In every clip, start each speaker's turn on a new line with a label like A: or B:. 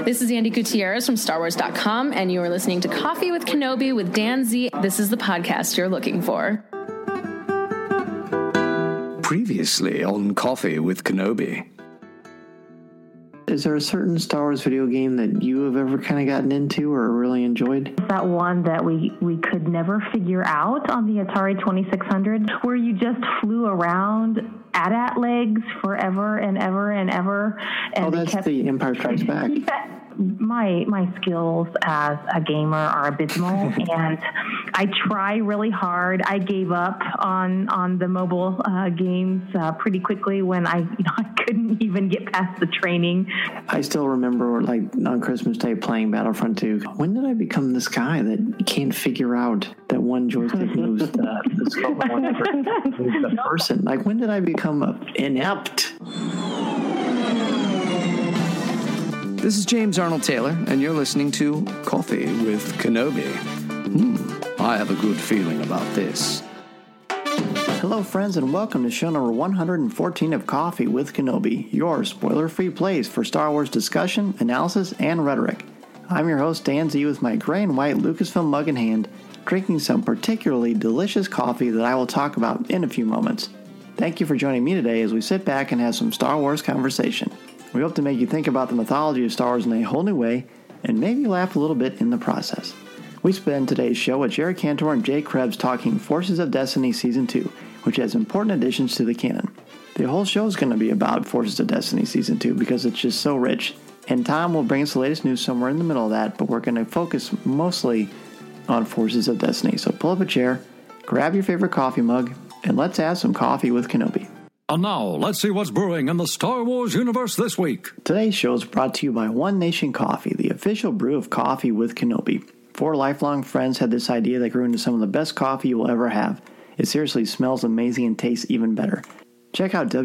A: This is Andy Gutierrez from StarWars.com, and you are listening to Coffee with Kenobi with Dan Z. This is the podcast you're looking for.
B: Previously on Coffee with Kenobi.
C: Is there a certain Star Wars video game that you have ever kind of gotten into or really enjoyed?
D: That one that we could never figure out on the Atari 2600, where you just flew around AT-AT legs forever and ever and ever. And
C: that's the Empire Strikes Back.
D: My skills as a gamer are abysmal, and I try really hard. I gave up on the mobile games pretty quickly when I couldn't even get past the training.
C: I still remember, like, on Christmas Day playing Battlefront 2. When did I become this guy that can't figure out that one joystick moves the scope and one moves the person? Like, when did I become inept?
B: This is James Arnold Taylor, and you're listening to Coffee with Kenobi. I have a good feeling about this.
C: Hello, friends, and welcome to show number 114 of Coffee with Kenobi, your spoiler-free place for Star Wars discussion, analysis, and rhetoric. I'm your host, Dan Z, with my gray and white Lucasfilm mug in hand, drinking some particularly delicious coffee that I will talk about in a few moments. Thank you for joining me today as we sit back and have some Star Wars conversation. We hope to make you think about the mythology of Star Wars in a whole new way, and maybe laugh a little bit in the process. We spend today's show with Jared Cantor and Jay Krebs talking Forces of Destiny Season 2, which has important additions to the canon. The whole show is going to be about Forces of Destiny Season 2 because it's just so rich, and Tom will bring us the latest news somewhere in the middle of that, but we're going to focus mostly on Forces of Destiny. So pull up a chair, grab your favorite coffee mug, and let's have some coffee with Kenobi.
E: And now, let's see what's brewing in the Star Wars universe this week.
C: Today's show is brought to you by One Nation Coffee, the official brew of Coffee with Kenobi. 4 lifelong friends had this idea that grew into some of the best coffee you will ever have. It seriously smells amazing and tastes even better. Check out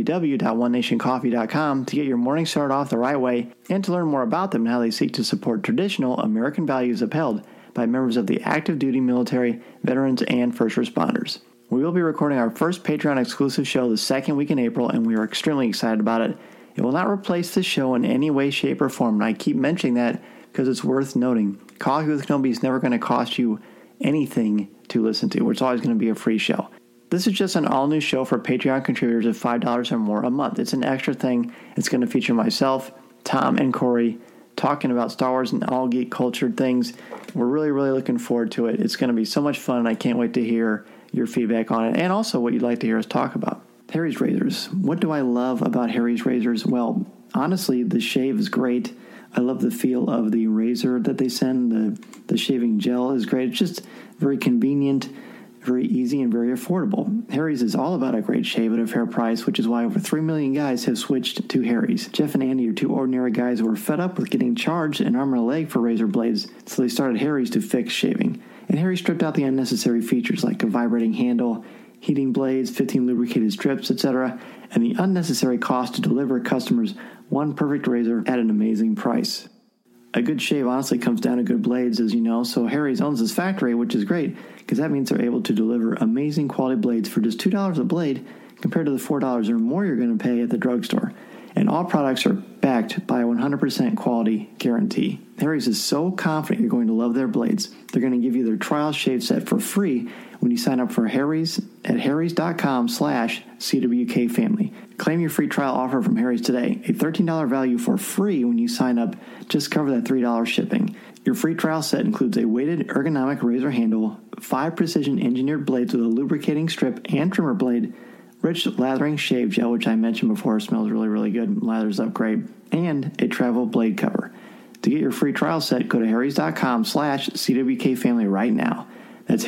C: www.onenationcoffee.com to get your morning started off the right way and to learn more about them and how they seek to support traditional American values upheld by members of the active duty military, veterans, and first responders. We will be recording our first Patreon exclusive show the second week in April, and we are extremely excited about it. It will not replace the show in any way, shape, or form, and I keep mentioning that because it's worth noting. Coffee with Kenobi is never going to cost you anything to listen to. It's always going to be a free show. This is just an all-new show for Patreon contributors of $5 or more a month. It's an extra thing. It's going to feature myself, Tom, and Corey talking about Star Wars and all geek culture things. We're really, really looking forward to it. It's going to be so much fun, and I can't wait to hear your feedback on it, and also what you'd like to hear us talk about. Harry's Razors. What do I love about Harry's Razors? Well, honestly, the shave is great. I love the feel of the razor that they send. The shaving gel is great. It's just very convenient, very easy, and very affordable. Harry's is all about a great shave at a fair price, which is why over 3 million guys have switched to Harry's. Jeff and Andy are 2 ordinary guys who were fed up with getting charged an arm and a leg for razor blades, so they started Harry's to fix shaving. And Harry stripped out the unnecessary features like a vibrating handle, heating blades, 15 lubricated strips, etc., and the unnecessary cost to deliver customers one perfect razor at an amazing price. A good shave honestly comes down to good blades, as you know, so Harry's owns this factory, which is great, because that means they're able to deliver amazing quality blades for just $2 a blade compared to the $4 or more you're going to pay at the drugstore. And all products are backed by a 100% quality guarantee. Harry's is so confident you're going to love their blades. They're going to give you their trial shave set for free when you sign up for Harry's at harrys.com/CWKFamily. Claim your free trial offer from Harry's today. A $13 value for free when you sign up. Just cover that $3 shipping. Your free trial set includes a weighted ergonomic razor handle, 5 precision engineered blades with a lubricating strip and trimmer blade, rich lathering shave gel, which I mentioned before, smells really, really good, lathers up great, and a travel blade cover. To get your free trial set, go to harrys.com/CWKFamily right now. That's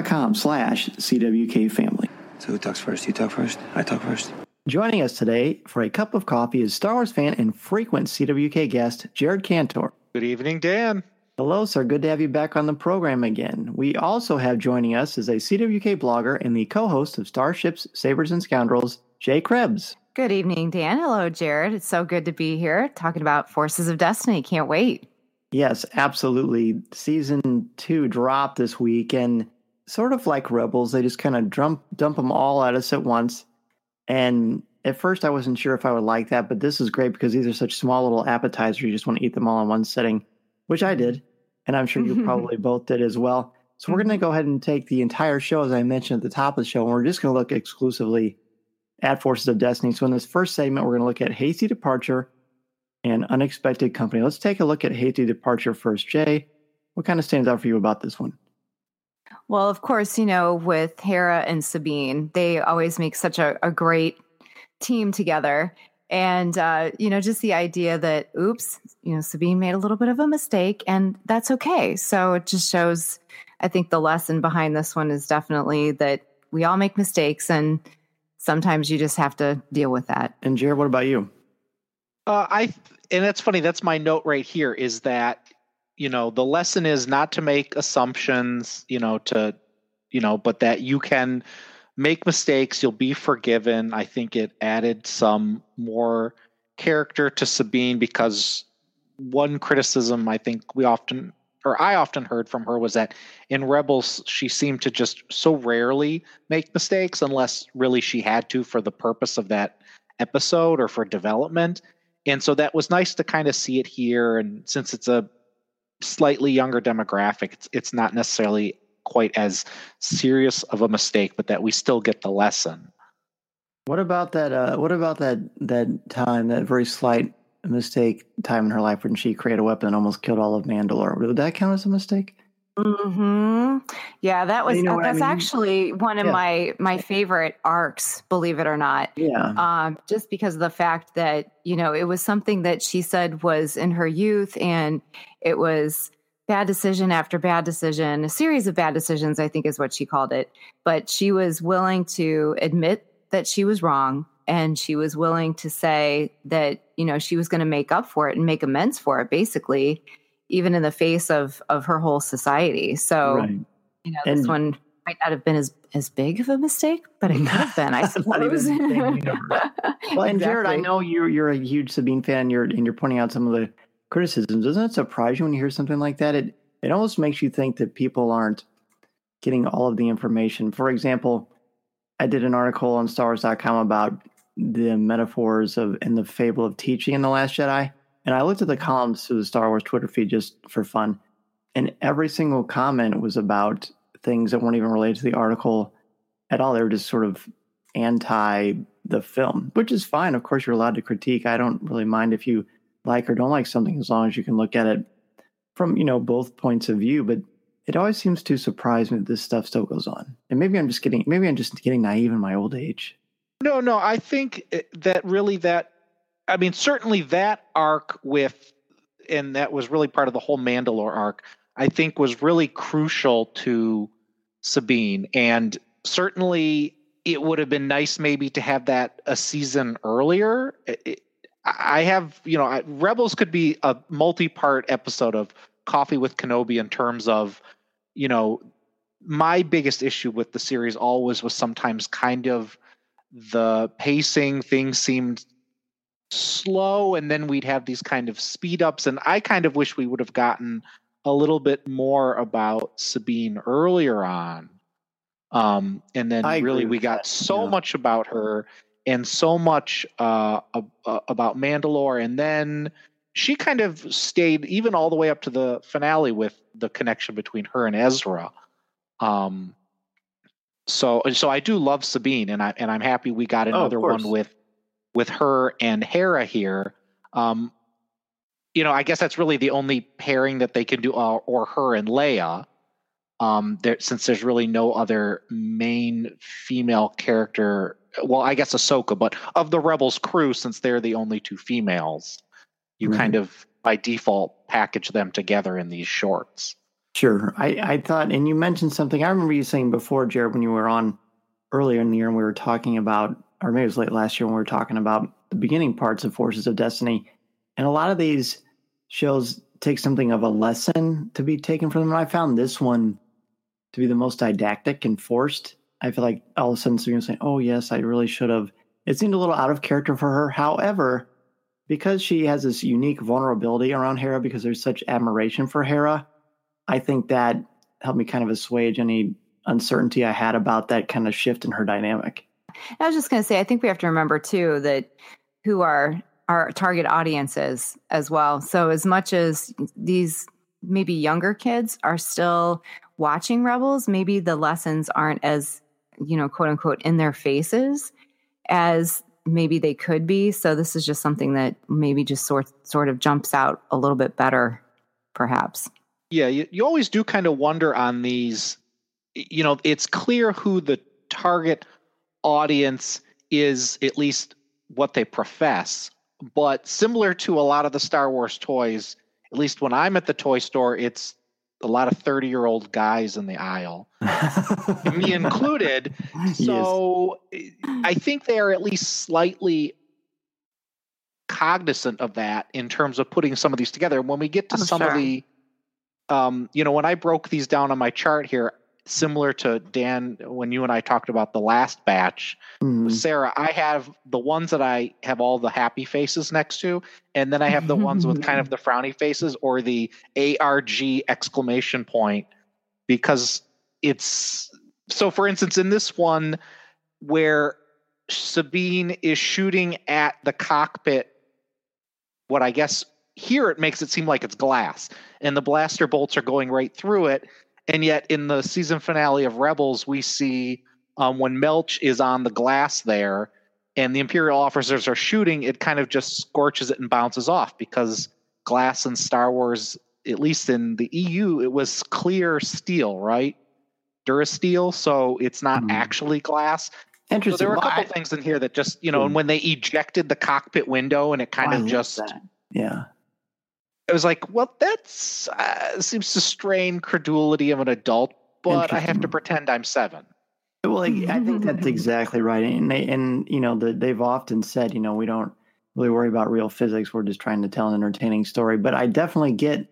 C: harrys.com/CWKFamily.
F: So who talks first? You talk first? I talk first?
C: Joining us today for a cup of coffee is Star Wars fan and frequent CWK guest, Jared Cantor.
G: Good evening, Dan.
C: Hello, sir. Good to have you back on the program again. We also have joining us as a CWK blogger and the co-host of Starships, Sabers, and Scoundrels, Jay Krebs.
H: Good evening, Dan. Hello, Jared. It's so good to be here talking about Forces of Destiny. Can't wait.
C: Yes, absolutely. Season 2 dropped this week, and sort of like Rebels, they just kind of dump them all at us at once. And at first I wasn't sure if I would like that, but this is great because these are such small little appetizers. You just want to eat them all in one sitting, which I did. And I'm sure you probably both did as well. So we're going to go ahead and take the entire show, as I mentioned at the top of the show, and we're just going to look exclusively at Forces of Destiny. So in this first segment, we're going to look at Hasty Departure and Unexpected Company. Let's take a look at Hasty Departure first. Jay, what kind of stands out for you about this one?
H: Well, of course, with Hera and Sabine, they always make such a great team together. And, just the idea that, oops, Sabine made a little bit of a mistake, and that's okay. So it just shows, I think the lesson behind this one is definitely that we all make mistakes, and sometimes you just have to deal with that.
C: And Jared, what about you?
G: And that's funny. That's my note right here is that, the lesson is not to make assumptions, but that you can make mistakes. You'll be forgiven. I think it added some more character to Sabine because one criticism I think I often heard from her was that in Rebels, she seemed to just so rarely make mistakes unless really she had to for the purpose of that episode or for development. And so that was nice to kind of see it here. And since it's a slightly younger demographic, it's not necessarily quite as serious of a mistake, but that we still get the lesson.
C: What about that? What about that time, that very slight mistake time in her life when she created a weapon and almost killed all of Mandalore? Would that count as a mistake?
H: Mm-hmm. Yeah, that's actually one of my favorite arcs, believe it or not.
C: Yeah.
H: Just because of the fact that, it was something that she said was in her youth, and it was bad decision after bad decision, a series of bad decisions, I think is what she called it. But she was willing to admit that she was wrong, and she was willing to say that, she was going to make up for it and make amends for it, basically, even in the face of her whole society. So,
C: right.
H: This one might not have been as big of a mistake, but it could have been, I suppose.
C: Well, and Jared, I know you're a huge Sabine fan, and you're pointing out some of the criticisms. Doesn't it surprise you when you hear something like that? It almost makes you think that people aren't getting all of the information. For example, I did an article on StarWars.com about the metaphors and the fable of teaching in The Last Jedi. And I looked at the columns through the Star Wars Twitter feed just for fun. And every single comment was about things that weren't even related to the article at all. They were just sort of anti the film, which is fine. Of course, you're allowed to critique. I don't really mind if you like or don't like something, as long as you can look at it from, both points of view. But it always seems to surprise me that this stuff still goes on. And maybe I'm just getting naive in my old age.
G: No, I think certainly that arc and that was really part of the whole Mandalore arc, I think was really crucial to Sabine. And certainly it would have been nice maybe to have that a season earlier. Rebels could be a multi-part episode of Coffee with Kenobi in terms of, my biggest issue with the series always was sometimes kind of the pacing. Things seemed slow, and then we'd have these kind of speed ups. And I kind of wish we would have gotten a little bit more about Sabine earlier on. And then really we got so much about her and so much about Mandalore. And then she kind of stayed even all the way up to the finale with the connection between her and Ezra. So I do love Sabine, and I'm happy we got another one with her and Hera here. I guess that's really the only pairing that they can do, or her and Leia. Since there's really no other main female character. Well, I guess Ahsoka, but of the Rebels crew, since they're the only two females, you kind of by default package them together in these shorts.
C: Sure. I thought, and you mentioned something, I remember you saying before, Jared, when you were on earlier in the year and we were talking about, or maybe it was late last year when we were talking about the beginning parts of Forces of Destiny. And a lot of these shows take something of a lesson to be taken from them. And I found this one to be the most didactic and forced. I feel like all of a sudden Sabine's saying, oh yes, I really should have. It seemed a little out of character for her. However, because she has this unique vulnerability around Hera, because there's such admiration for Hera, I think that helped me kind of assuage any uncertainty I had about that kind of shift in her dynamic.
H: I was just going to say, I think we have to remember too that who our target audience is as well. So as much as these maybe younger kids are still watching Rebels, maybe the lessons aren't as, quote unquote, in their faces as maybe they could be. So this is just something that maybe just sort of jumps out a little bit better, perhaps.
G: Yeah, you always do kind of wonder on these, it's clear who the target audience is, at least what they profess. But similar to a lot of the Star Wars toys, at least when I'm at the toy store, it's a lot of 30-year-old guys in the aisle, me included. So yes. I think they are at least slightly cognizant of that in terms of putting some of these together. When we get to of the, when I broke these down on my chart here, similar to Dan, when you and I talked about the last batch with Sarah, I have the ones that I have all the happy faces next to, and then I have the ones with kind of the frowny faces or the ARG exclamation point, because it's so, for instance, in this one where Sabine is shooting at the cockpit, what I guess here it makes it seem like it's glass and the blaster bolts are going right through it. And yet in the season finale of Rebels, we see when Melch is on the glass there and the Imperial officers are shooting, it kind of just scorches it and bounces off, because glass in Star Wars, at least in the EU, it was clear steel, right? Durasteel. So it's not actually glass.
C: Interesting.
G: So there were a couple things in here that just, and when they ejected the cockpit window and it kind of just...
C: Yeah.
G: It was like, well, that's seems to strain credulity of an adult, but I have to pretend I'm 7.
C: Well, I think that's exactly right. And they've often said, we don't really worry about real physics. We're just trying to tell an entertaining story. But I definitely get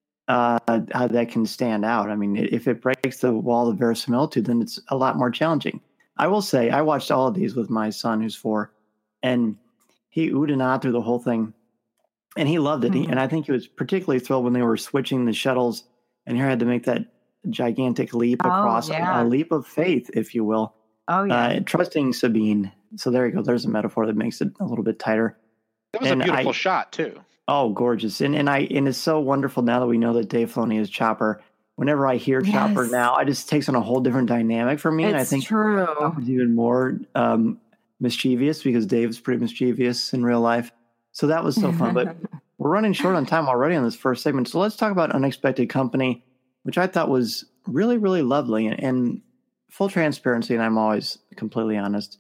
C: how that can stand out. I mean, if it breaks the wall of verisimilitude, then it's a lot more challenging. I will say, I watched all of these with my son, who's 4, and he oohed and ahed through the whole thing. And he loved it. And I think he was particularly thrilled when they were switching the shuttles and he had to make that gigantic leap across, a leap of faith, if you will.
H: Oh, yeah.
C: Trusting Sabine. So there you go. There's a metaphor that makes it a little bit tighter.
G: It was a beautiful shot, too.
C: Oh, gorgeous. And it's so wonderful now that we know that Dave Filoni is Chopper. Whenever I hear Chopper now, it just takes on a whole different dynamic for me.
H: It's
C: and I think
H: true.
C: Chopper's even more mischievous, because Dave's pretty mischievous in real life. So that was so fun, but we're running short on time already on this first segment. So let's talk about Unexpected Company, which I thought was really, really lovely. And full transparency, and I'm always completely honest,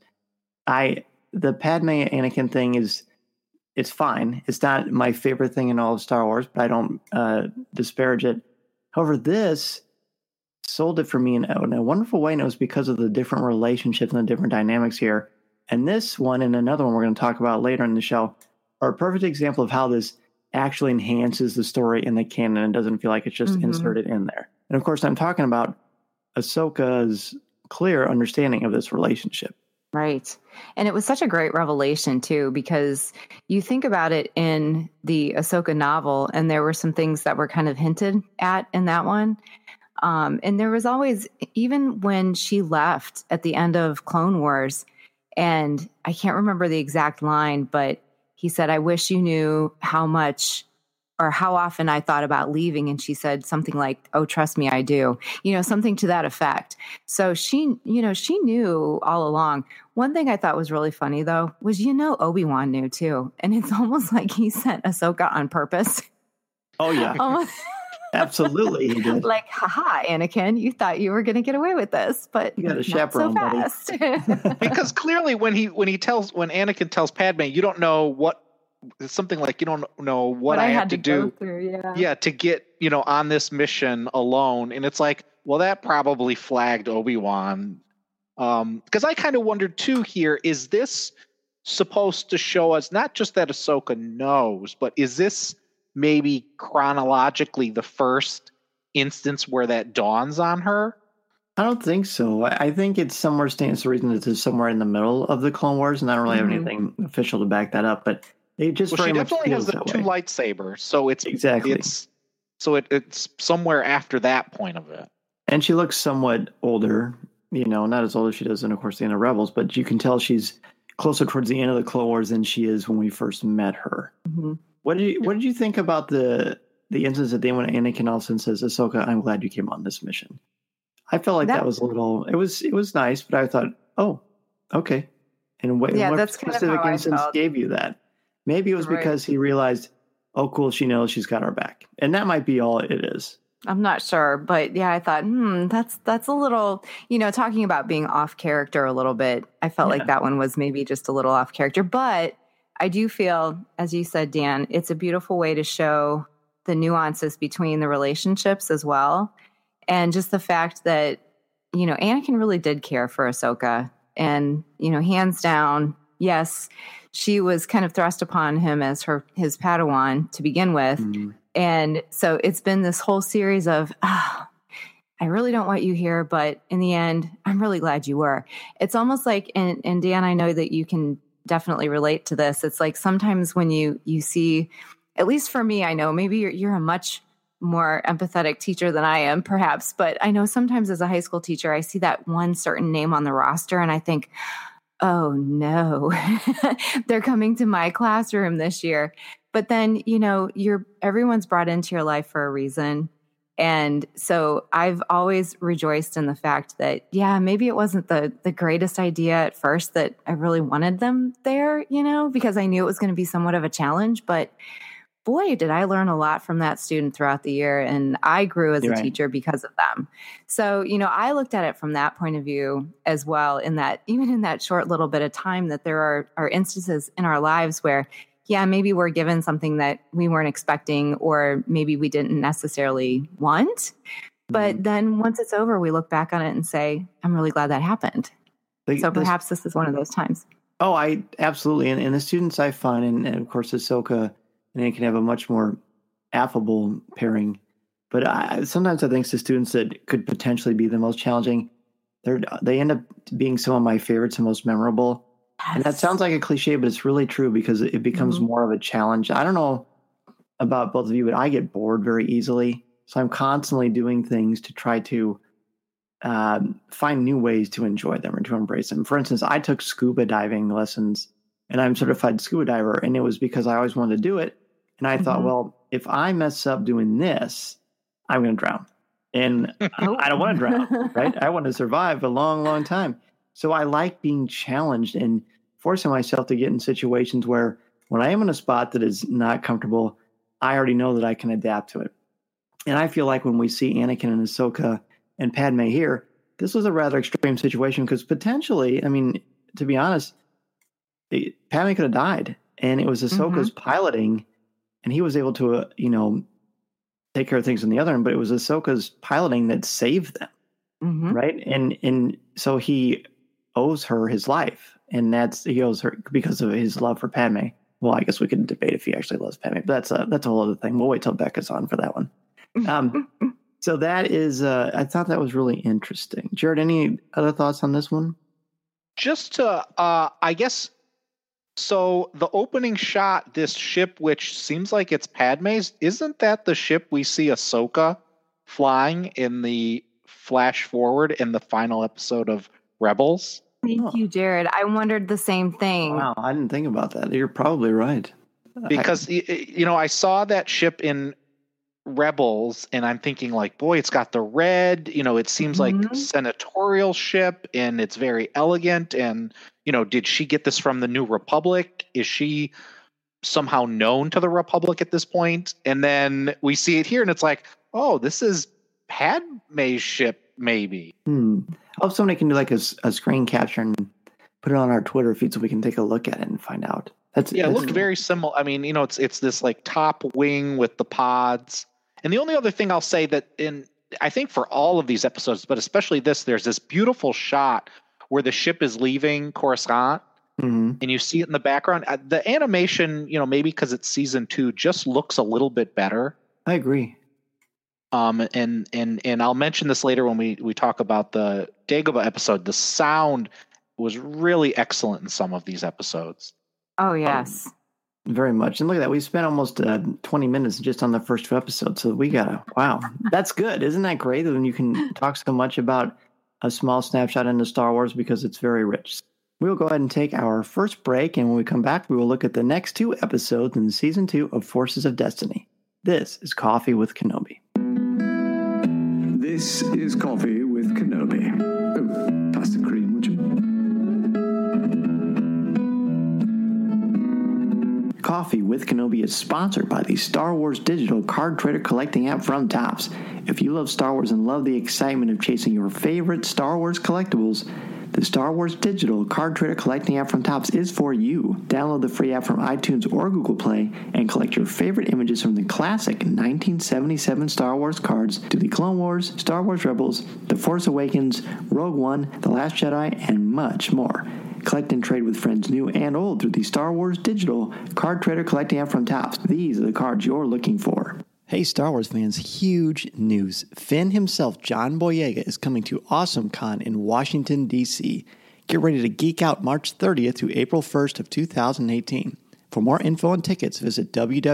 C: the Padme Anakin thing it's fine. It's not my favorite thing in all of Star Wars, but I don't disparage it. However, this sold it for me in a wonderful way, and it was because of the different relationships and the different dynamics here. And this one and another one we're going to talk about later in the show are a perfect example of how this actually enhances the story in the canon and doesn't feel like it's just inserted in there. And of course, I'm talking about Ahsoka's clear understanding of this relationship.
H: Right. And it was such a great revelation, too, because you think about it in the Ahsoka novel, and there were some things that were kind of hinted at in that one. And there was always, even when she left at the end of Clone Wars, and I can't remember the exact line, but he said, "I wish you knew how much or how often I thought about leaving." And she said something like, "Oh, trust me, I do." Something to that effect. So she knew all along. One thing I thought was really funny, though, was, Obi-Wan knew too. And it's almost like he sent Ahsoka on purpose.
C: Oh, yeah. Absolutely, he did.
H: Like, haha, Anakin, you thought you were going to get away with this, but
C: you got a chaperone,
H: not so fast.
G: Because clearly, when Anakin tells Padme, you don't know what. It's something like, you don't know what I had to do to get on this mission alone. And it's like, well, that probably flagged Obi-Wan. Because I kind of wondered too here, is this supposed to show us not just that Ahsoka knows, but is this maybe chronologically the first instance where that dawns on her?
C: I don't think so. I think it somewhere stands to reason that it's somewhere in the middle of the Clone Wars, and I don't really have anything official to back that up, but they just
G: she definitely has the 2 lightsabers, so it's
C: exactly
G: it's somewhere after that point of it.
C: And she looks somewhat older not as old as she does in, of course, the end of Rebels, but you can tell she's closer towards the end of the Clone Wars than she is when we first met her.
H: Mm-hmm.
C: What did you think about the instance at the end when Anakin all of a sudden says, "Ahsoka, I'm glad you came on this mission"? I felt like that was a little. It was nice, but I thought, oh, okay. And what specific instance gave you that? Maybe it was because he realized, oh, cool, she knows she's got our back, and that might be all it is.
H: I'm not sure, but yeah, I thought, that's a little, talking about being off character a little bit. I felt like that one was maybe just a little off character, but I do feel, as you said, Dan, it's a beautiful way to show the nuances between the relationships as well. And just the fact that, Anakin really did care for Ahsoka, and, hands down, yes, she was kind of thrust upon him as his Padawan to begin with. Mm-hmm. And so it's been this whole series of, I really don't want you here, but in the end, I'm really glad you were. It's almost like, and Dan, I know that you can definitely relate to this. It's like sometimes when you see, at least for me, I know maybe you're a much more empathetic teacher than I am, perhaps, but I know sometimes as a high school teacher, I see that one certain name on the roster and I think, oh no, they're coming to my classroom this year. But then, everyone's brought into your life for a reason. And so I've always rejoiced in the fact that, maybe it wasn't the greatest idea at first that I really wanted them there, because I knew it was going to be somewhat of a challenge. But boy, did I learn a lot from that student throughout the year. And I grew as a teacher because of them. So, I looked at it from that point of view as well, in that even in that short little bit of time that there are instances in our lives where, maybe we're given something that we weren't expecting, or maybe we didn't necessarily want. But then once it's over, we look back on it and say, I'm really glad that happened. So perhaps this is one of those times.
C: Oh, I absolutely. And the students I find, and of course, Ahsoka and they can have a much more affable pairing. But sometimes I think the students that could potentially be the most challenging, they end up being some of my favorites and most memorable. Yes. And that sounds like a cliche, but it's really true because it becomes more of a challenge. I don't know about both of you, but I get bored very easily. So I'm constantly doing things to try to find new ways to enjoy them or to embrace them. For instance, I took scuba diving lessons and I'm a certified scuba diver. And it was because I always wanted to do it. And I thought, well, if I mess up doing this, I'm going to drown. And I don't want to drown, right? I want to survive a long, long time. So I like being challenged and forcing myself to get in situations where when I am in a spot that is not comfortable, I already know that I can adapt to it. And I feel like when we see Anakin and Ahsoka and Padme here, this was a rather extreme situation because potentially, I mean, to be honest, Padme could have died. And it was Ahsoka's piloting, and he was able to, take care of things on the other end, but it was Ahsoka's piloting that saved them, right? And so he owes her his life, and he owes her because of his love for Padme. Well, I guess we can debate if he actually loves Padme, but that's a whole other thing. We'll wait till Becca's on for that one. So that is, I thought that was really interesting. Jared, any other thoughts on this one?
G: Just to, I guess, so the opening shot, this ship, which seems like it's Padme's, isn't that the ship we see Ahsoka flying in the flash forward in the final episode of Rebels?
H: Thank you, Jared. I wondered the same thing.
C: Wow, I didn't think about that. You're probably right.
G: Because, I saw that ship in Rebels and I'm thinking like, boy, it's got the red, it seems like a senatorial ship and it's very elegant. And, did she get this from the New Republic? Is she somehow known to the Republic at this point? And then we see it here and it's like, oh, this is Padme's ship, maybe.
C: I hope somebody can do like a screen capture and put it on our Twitter feed so we can take a look at it and find out.
G: It looked very similar. I mean, it's this like top wing with the pods. And the only other thing I'll say that I think for all of these episodes, but especially this, there's this beautiful shot where the ship is leaving Coruscant and you see it in the background. The animation, maybe because it's season 2, just looks a little bit better.
C: I agree.
G: And I'll mention this later when we talk about the Dagobah episode. The sound was really excellent in some of these episodes.
H: Oh, yes.
C: Very much. And look at that. We spent almost 20 minutes just on the first 2 episodes. So we wow. That's good. Isn't that great when you can talk so much about a small snapshot into Star Wars because it's very rich. We'll go ahead and take our first break, and when we come back, we will look at the next 2 episodes in Season 2 of Forces of Destiny. This is Coffee with Kenobi.
B: This is Coffee with Kenobi. Oh, pass the cream, would you?
C: Coffee with Kenobi is sponsored by the Star Wars digital card trader collecting app from Topps. If you love Star Wars and love the excitement of chasing your favorite Star Wars collectibles, the Star Wars digital card trader collecting app from Topps is for you. Download the free app from iTunes or Google Play and collect your favorite images from the classic 1977 Star Wars cards to the Clone Wars, Star Wars Rebels, The Force Awakens, Rogue One, The Last Jedi, and much more. Collect and trade with friends new and old through the Star Wars digital card trader collecting app from Topps. These are the cards you're looking for. Hey Star Wars fans, huge news. Finn himself, John Boyega, is coming to AwesomeCon in Washington, D.C. Get ready to geek out March 30th to April 1st of 2018. For more info and tickets, visit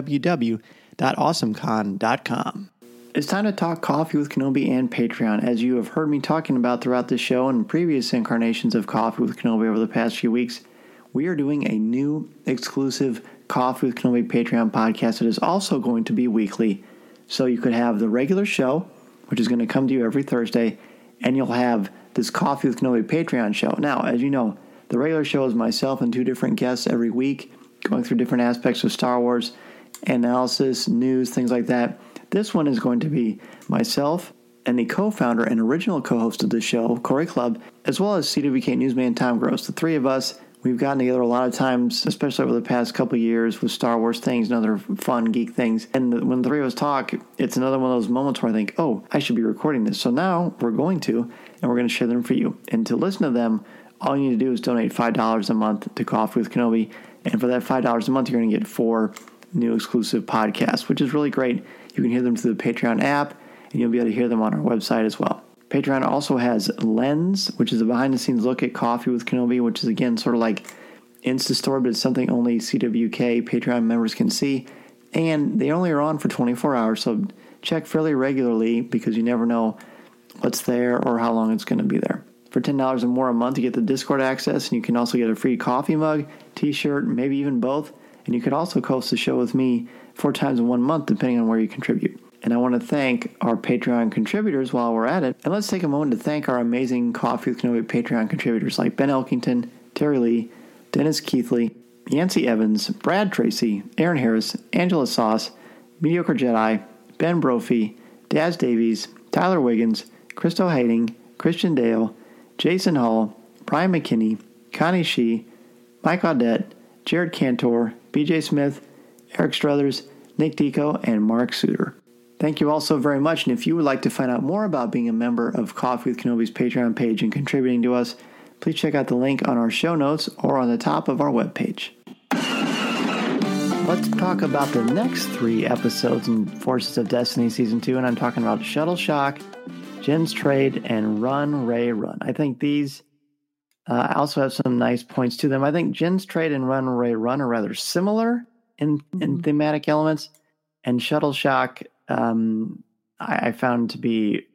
C: www.awesomecon.com. It's time to talk Coffee with Kenobi and Patreon. As you have heard me talking about throughout the show and previous incarnations of Coffee with Kenobi over the past few weeks, we are doing a new exclusive Coffee with Kenobi Patreon podcast that is also going to be weekly. So you could have the regular show, which is going to come to you every Thursday, and you'll have this Coffee with Kenobi Patreon show. Now, as you know, the regular show is myself and 2 different guests every week, going through different aspects of Star Wars, analysis, news, things like that. This one is going to be myself and the co-founder and original co-host of the show, Corey Clubb, as well as CWK newsman Tom Gross. The 3 of us, we've gotten together a lot of times, especially over the past couple of years with Star Wars things and other fun geek things. And when the 3 of us talk, it's another one of those moments where I think, oh, I should be recording this. So now we're going to, and we're going to share them for you. And to listen to them, all you need to do is donate $5 a month to Coffee with Kenobi. And for that $5 a month, you're going to get 4 new exclusive podcasts, which is really great. You can hear them through the Patreon app, and you'll be able to hear them on our website as well. Patreon also has Lens, which is a behind-the-scenes look at Coffee with Kenobi, which is, again, sort of like Instastory, but it's something only CWK Patreon members can see. And they only are on for 24 hours, so check fairly regularly because you never know what's there or how long it's going to be there. For $10 or more a month, you get the Discord access, and you can also get a free coffee mug, t-shirt, maybe even both. And you could also host the show with me 4 times in 1 month, depending on where you contribute. And I want to thank our Patreon contributors while we're at it. And let's take a moment to thank our amazing Coffee with Kenobi Patreon contributors like Ben Elkington, Terry Lee, Dennis Keithley, Yancey Evans, Brad Tracy, Aaron Harris, Angela Sauce, Mediocre Jedi, Ben Brophy, Daz Davies, Tyler Wiggins, Christo Hayding, Christian Dale, Jason Hall, Brian McKinney, Connie Shee, Mike Audette, Jared Cantor, BJ Smith, Eric Struthers, Nick Deco, and Mark Suter. Thank you all so very much, and if you would like to find out more about being a member of Coffee with Kenobi's Patreon page and contributing to us, please check out the link on our show notes or on the top of our webpage. Let's talk about the next 3 episodes in Forces of Destiny Season 2, and I'm talking about Shuttle Shock, Jyn's Trade, and Run, Rey, Run. I think these also have some nice points to them. I think Jyn's Trade and Run, Rey, Run are rather similar in thematic elements, and Shuttle Shock I found to be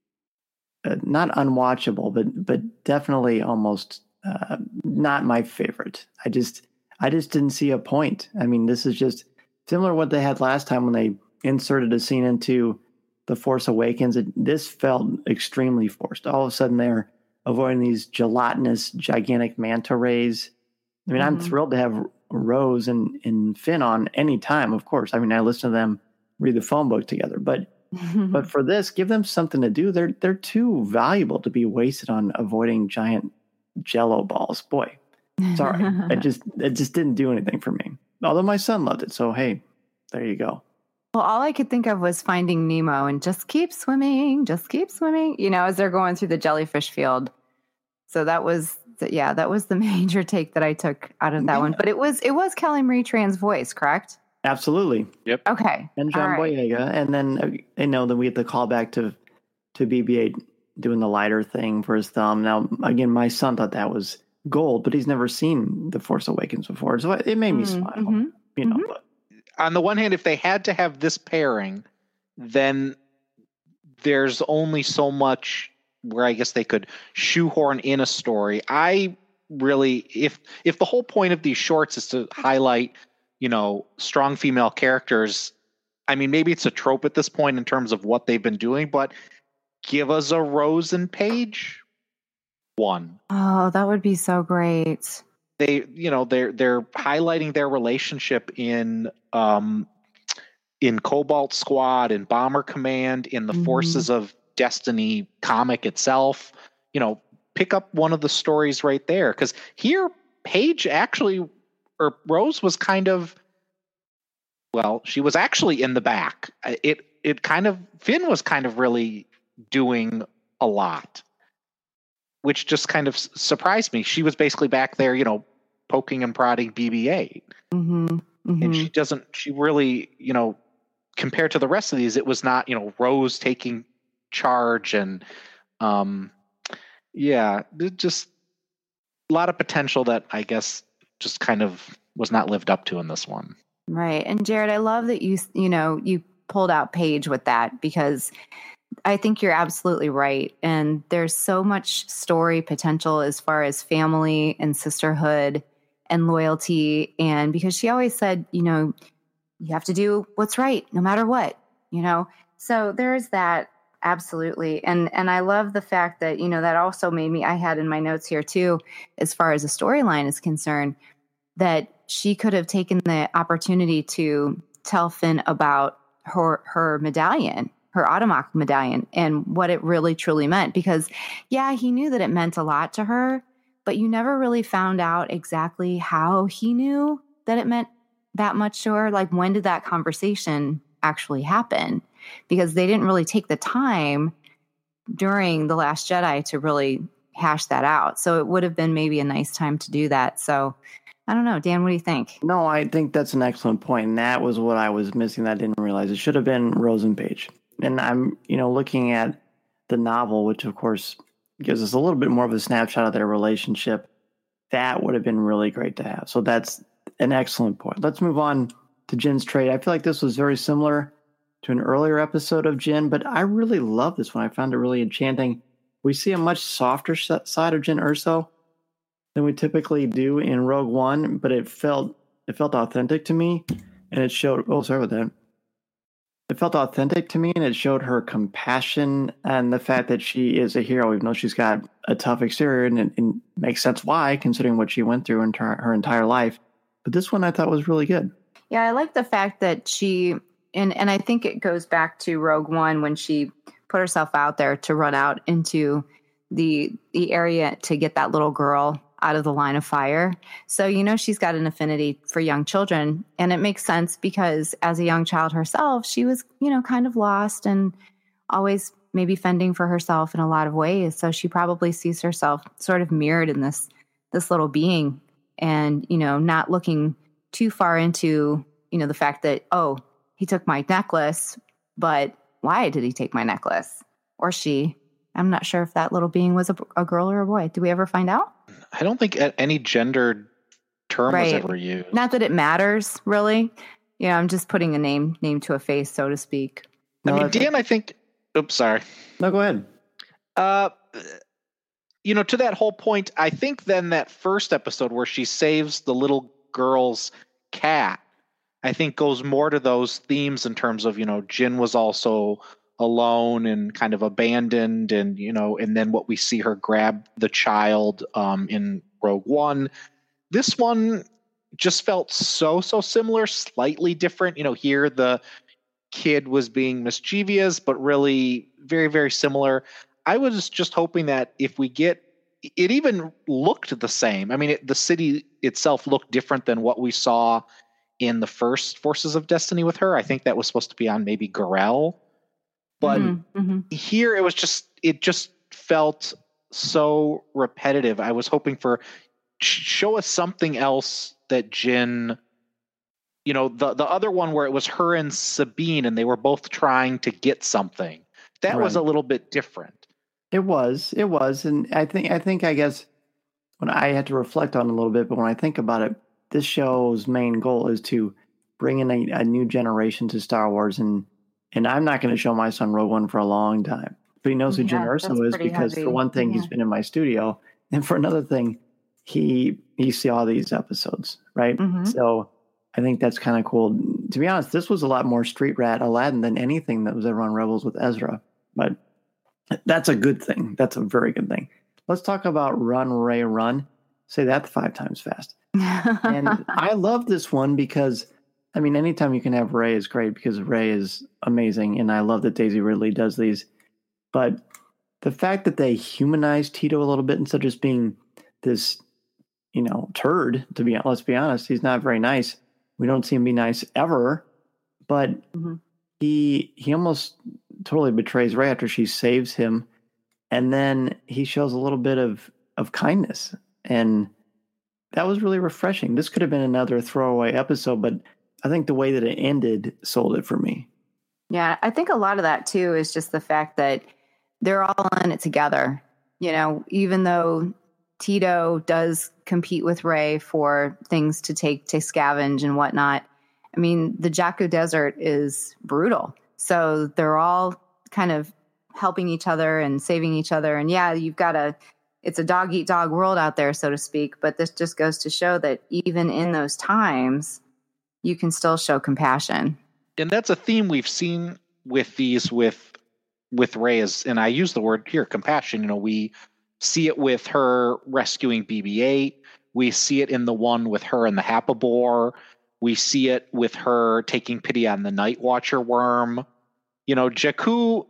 C: not unwatchable, but definitely almost not my favorite. I just didn't see a point. I mean, this is just similar to what they had last time when they inserted a scene into The Force Awakens. This felt extremely forced. All of a sudden, they're avoiding these gelatinous, gigantic manta rays. I mean, I'm thrilled to have Rose and Finn on any time, of course. I mean, I listen to them read the phone book together, but for this, give them something to do. They're too valuable to be wasted on avoiding giant Jello balls. Boy, sorry, it just didn't do anything for me. Although my son loved it, so hey, there you go.
H: Well, all I could think of was Finding Nemo and just keep swimming, you know, as they're going through the jellyfish field. So that was the major take that I took out of that one. But it was Kelly Marie Tran's voice, correct?
C: Absolutely.
G: Yep.
H: Okay.
C: And John Boyega. And then, then we get the callback to BB-8 doing the lighter thing for his thumb. Now, again, my son thought that was gold, but he's never seen The Force Awakens before. So it made me smile, you know. But.
G: On the one hand, if they had to have this pairing, then there's only so much where I guess they could shoehorn in a story. I really, if the whole point of these shorts is to highlight, strong female characters, I mean, maybe it's a trope at this point in terms of what they've been doing, but give us a Rose and Paige one.
H: Oh, that would be so great.
G: They're highlighting their relationship in Cobalt Squad, in Bomber Command, in the Forces of Destiny comic itself. Pick up one of the stories right there, because here Paige Rose was kind of, well, she was actually in the back. Finn was kind of really doing a lot, which just kind of surprised me. She was basically back there, poking and prodding BB-8. And she really, compared to the rest of these, it was not, Rose taking charge and, just a lot of potential that I guess just kind of was not lived up to in this one.
H: Right. And Jared, I love that you pulled out Paige with that, because I think you're absolutely right. And there's so much story potential as far as family and sisterhood and loyalty. And because she always said, you have to do what's right, no matter what, so there's that. Absolutely. And I love the fact that, that also made me, I had in my notes here too, as far as the storyline is concerned, that she could have taken the opportunity to tell Finn about her medallion, her Automach medallion, and what it really truly meant. Because he knew that it meant a lot to her, but you never really found out exactly how he knew that it meant that much to her. Like, when did that conversation actually happen? Because they didn't really take the time during The Last Jedi to really hash that out. So it would have been maybe a nice time to do that. So I don't know. Dan, what do you think?
C: No, I think that's an excellent point. And that was what I was missing that I didn't realize. It should have been Rose and Paige. And I'm, looking at the novel, which of course gives us a little bit more of a snapshot of their relationship. That would have been really great to have. So that's an excellent point. Let's move on to Jin's trait. I feel like this was very similar to an earlier episode of Jin, but I really love this one. I found it really enchanting. We see a much softer side of Jyn Erso than we typically do in Rogue One, but it felt authentic to me, and it showed. Oh, sorry about that. It felt authentic to me, and it showed her compassion and the fact that she is a hero, even though she's got a tough exterior, and it makes sense why, considering what she went through in her entire life. But this one I thought was really good.
H: Yeah, I like the fact that she. And I think it goes back to Rogue One when she put herself out there to run out into the area to get that little girl out of the line of fire. So, she's got an affinity for young children. And it makes sense because as a young child herself, she was, kind of lost and always maybe fending for herself in a lot of ways. So she probably sees herself sort of mirrored in this little being and, not looking too far into, the fact that, oh, he took my necklace, but why did he take my necklace? Or she? I'm not sure if that little being was a girl or a boy. Did we ever find out?
G: I don't think any gendered term was ever used.
H: Not that it matters, really. I'm just putting a name to a face, so to speak.
G: No, I mean, Dan, I think... Oops, sorry.
C: No, go ahead.
G: To that whole point, I think then that first episode where she saves the little girl's cat, I think goes more to those themes in terms of, Jyn was also alone and kind of abandoned and, and then what we see her grab the child in Rogue One. This one just felt so similar, slightly different. Here the kid was being mischievous, but really very, very similar. I was just hoping that if we get, it even looked the same. I mean, the city itself looked different than what we saw in the first Forces of Destiny with her. I think that was supposed to be on maybe Gorel. But here it just felt so repetitive. I was hoping for show us something else that Jyn, the other one where it was her and Sabine and they were both trying to get something. That was a little bit different.
C: It was. And I guess when I had to reflect on it a little bit, but when I think about it, this show's main goal is to bring in a new generation to Star Wars, and I'm not going to show my son Rogue One for a long time. but he knows who Jyn
H: that's
C: Erso is
H: pretty
C: because
H: heavy.
C: for one thing, he's been in my studio. And for another thing, he saw these episodes, right?
H: Mhm.
C: So I think that's kind of cool. To be honest, this was a lot more street rat Aladdin than anything that was ever on Rebels with Ezra. But that's a good thing. That's a very good thing. Let's talk about Run, Rey, Run. Say that 5 times fast. And I love this one because, I mean, anytime you can have Rey is great because Rey is amazing. And I love that Daisy Ridley does these. But the fact that they humanize Tito a little bit instead of just being this, turd, let's be honest, he's not very nice. We don't see him be nice ever, but he almost totally betrays Rey after she saves him. And then he shows a little bit of kindness. And that was really refreshing. This could have been another throwaway episode, but I think the way that it ended sold it for me.
H: Yeah, I think a lot of that too is just the fact that they're all in it together. Even though Tito does compete with Rey for things to take to scavenge and whatnot. I mean, the Jakku Desert is brutal. So they're all kind of helping each other and saving each other. And yeah, it's a dog eat dog world out there, so to speak. But this just goes to show that even in those times, you can still show compassion.
G: And that's a theme we've seen with these with Rey, and I use the word here, compassion. We see it with her rescuing BB-8. We see it in the one with her and the Hapabor. We see it with her taking pity on the Night Watcher worm. Jakku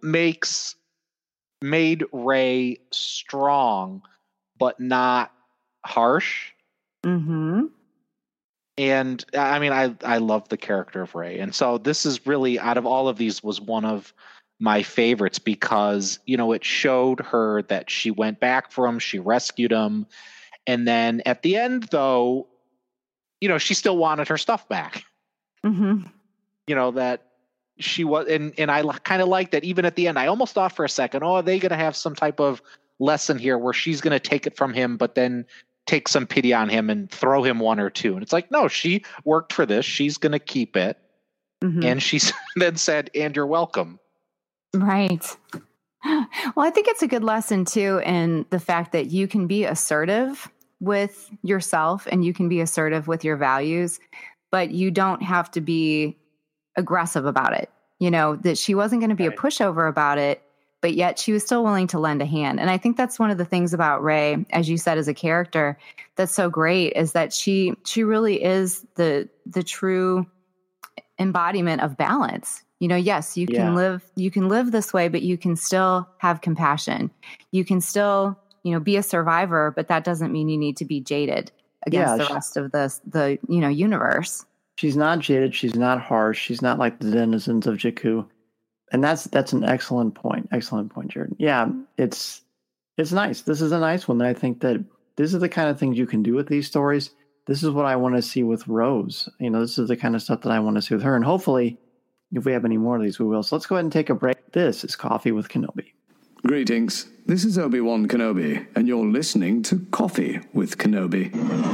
G: made Rey strong, but not harsh.
H: Mm-hmm.
G: And I mean, I love the character of Rey. And so this is really, out of all of these, was one of my favorites because, it showed her that she went back for him, she rescued him. And then at the end, though, she still wanted her stuff back.
H: Mm-hmm.
G: That she was, and I kind of like that even at the end. I almost thought for a second, are they going to have some type of lesson here where she's going to take it from him, but then take some pity on him and throw him 1 or 2. And it's like, no, she worked for this. She's going to keep it.
H: Mm-hmm.
G: And she then said, and you're welcome.
H: Right. Well, I think it's a good lesson too in the fact that you can be assertive with yourself and you can be assertive with your values, but you don't have to be aggressive about it. That she wasn't going to be a pushover about it, but yet she was still willing to lend a hand. And I think that's one of the things about Rey, as you said, as a character, that's so great is that she really is the true embodiment of balance. Yes, you can live this way, but you can still have compassion. You can still, be a survivor, but that doesn't mean you need to be jaded against the rest of the universe. She's
C: not jaded. She's not harsh. She's not like the denizens of Jakku. And that's an excellent point. Excellent point, Jared. Yeah, it's nice. This is a nice one. I think that this is the kind of things you can do with these stories. This is what I want to see with Rose. This is the kind of stuff that I want to see with her. And hopefully, if we have any more of these, we will. So let's go ahead and take a break. This is Coffee with Kenobi.
B: Greetings. This is Obi-Wan Kenobi, and you're listening to Coffee with Kenobi.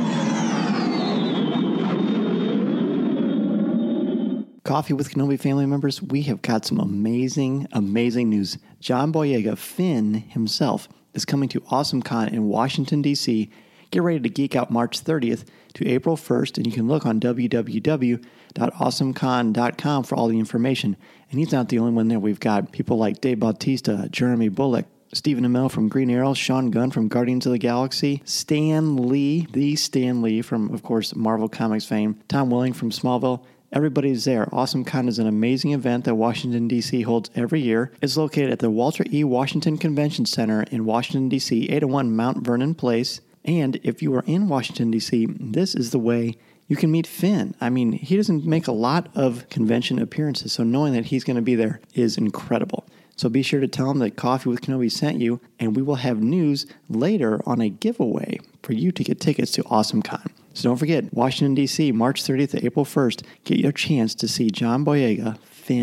C: Coffee with Kenobi family members, we have got some amazing, amazing news. John Boyega, Finn himself, is coming to AwesomeCon in Washington, D.C. Get ready to geek out March 30th to April 1st, and you can look on www.awesomecon.com for all the information. And he's not the only one there. We've got people like Dave Bautista, Jeremy Bullock, Stephen Amell from Green Arrow, Sean Gunn from Guardians of the Galaxy, Stan Lee, the Stan Lee from, of course, Marvel Comics fame, Tom Welling from Smallville. Everybody's there. AwesomeCon is an amazing event that Washington, D.C. holds every year. It's located at the Walter E. Washington Convention Center in Washington, D.C., 801 Mount Vernon Place. And if you are in Washington, D.C., this is the way you can meet Finn. I mean, he doesn't make a lot of convention appearances, so knowing that he's going to be there is incredible. So be sure to tell him that Coffee with Kenobi sent you, and we will have news later on a giveaway for you to get tickets to AwesomeCon. So don't forget, Washington, D.C., March 30th to April 1st, get your chance to see John Boyega, Finn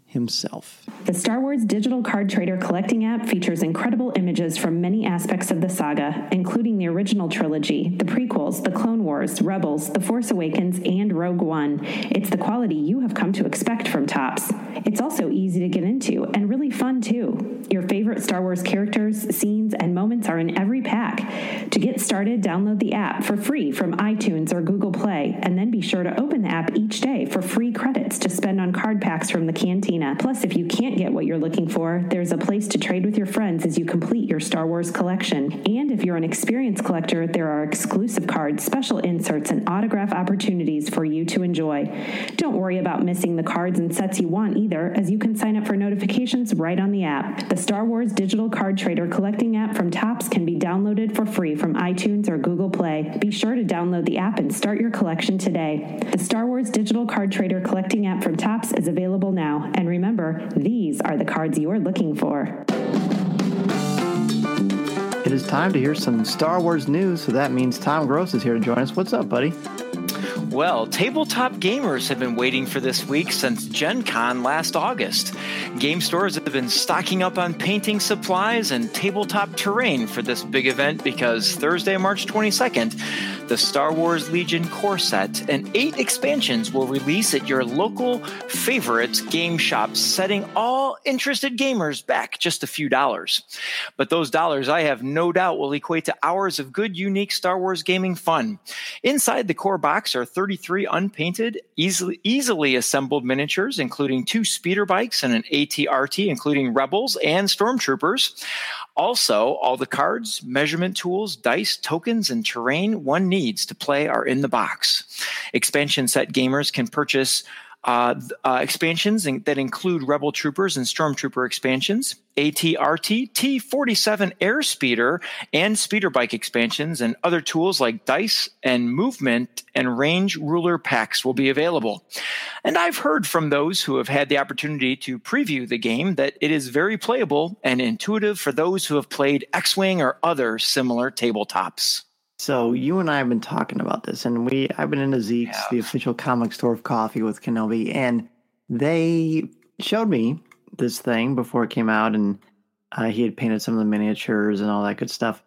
C: himself.
I: The Star Wars Digital Card Trader Collecting app features incredible images from many aspects of the saga, including the original trilogy, the prequels, the Clone Wars, Rebels, The Force Awakens, and Rogue One. It's the quality you have come to expect from Topps. It's also easy to get into and really fun too. Your favorite Star Wars characters, scenes, and moments are in every pack. To get started, download the app for free from iTunes or Google Play, and then be sure to open the app each day for free credits to spend on card packs from the Cantina. Plus, if you can't get what you're looking for, there's a place to trade with your friends as you complete your Star Wars collection. And if you're an experienced collector, there are exclusive cards, special inserts, and autograph opportunities for you to enjoy. Don't worry about missing the cards and sets you want either, as you can sign up for notifications right on the app. The Star Wars Digital Card Trader Collecting app from Topps can be downloaded for free from iTunes or Google Play. Be sure to download the app and start your collection today. The Star Wars Digital Card Trader Collecting app from Topps is available now. And remember, these are the cards you're looking for.
C: It is time to hear some Star Wars news, so that means Tom Gross is here to join us. What's up, buddy?
J: Well, tabletop gamers have been waiting for this week since Gen Con last August. Game stores have been stocking up on painting supplies and tabletop terrain for this big event because Thursday, March 22nd, the Star Wars Legion core set and 8 expansions will release at your local favorite game shops, setting all interested gamers back just a few dollars. But those dollars, I have no doubt, will equate to hours of good, unique Star Wars gaming fun. Inside the core box are 33 unpainted, easily assembled miniatures, including 2 speeder bikes and an AT-RT, including Rebels and Stormtroopers. Also, all the cards, measurement tools, dice, tokens, and terrain one needs to play are in the box. Expansion set gamers can purchase expansions that include Rebel Troopers and Stormtrooper expansions, AT-RT, T-47 Airspeeder, and Speeder Bike expansions, and other tools like dice and movement and range ruler packs will be available. And I've heard from those who have had the opportunity to preview the game that it is very playable and intuitive for those who have played X-Wing or other similar tabletops.
C: So you and I have been talking about this, and I've been into Zeke's, the official comic store of Coffee with Kenobi, and they showed me this thing before it came out, and he had painted some of the miniatures and all that good stuff.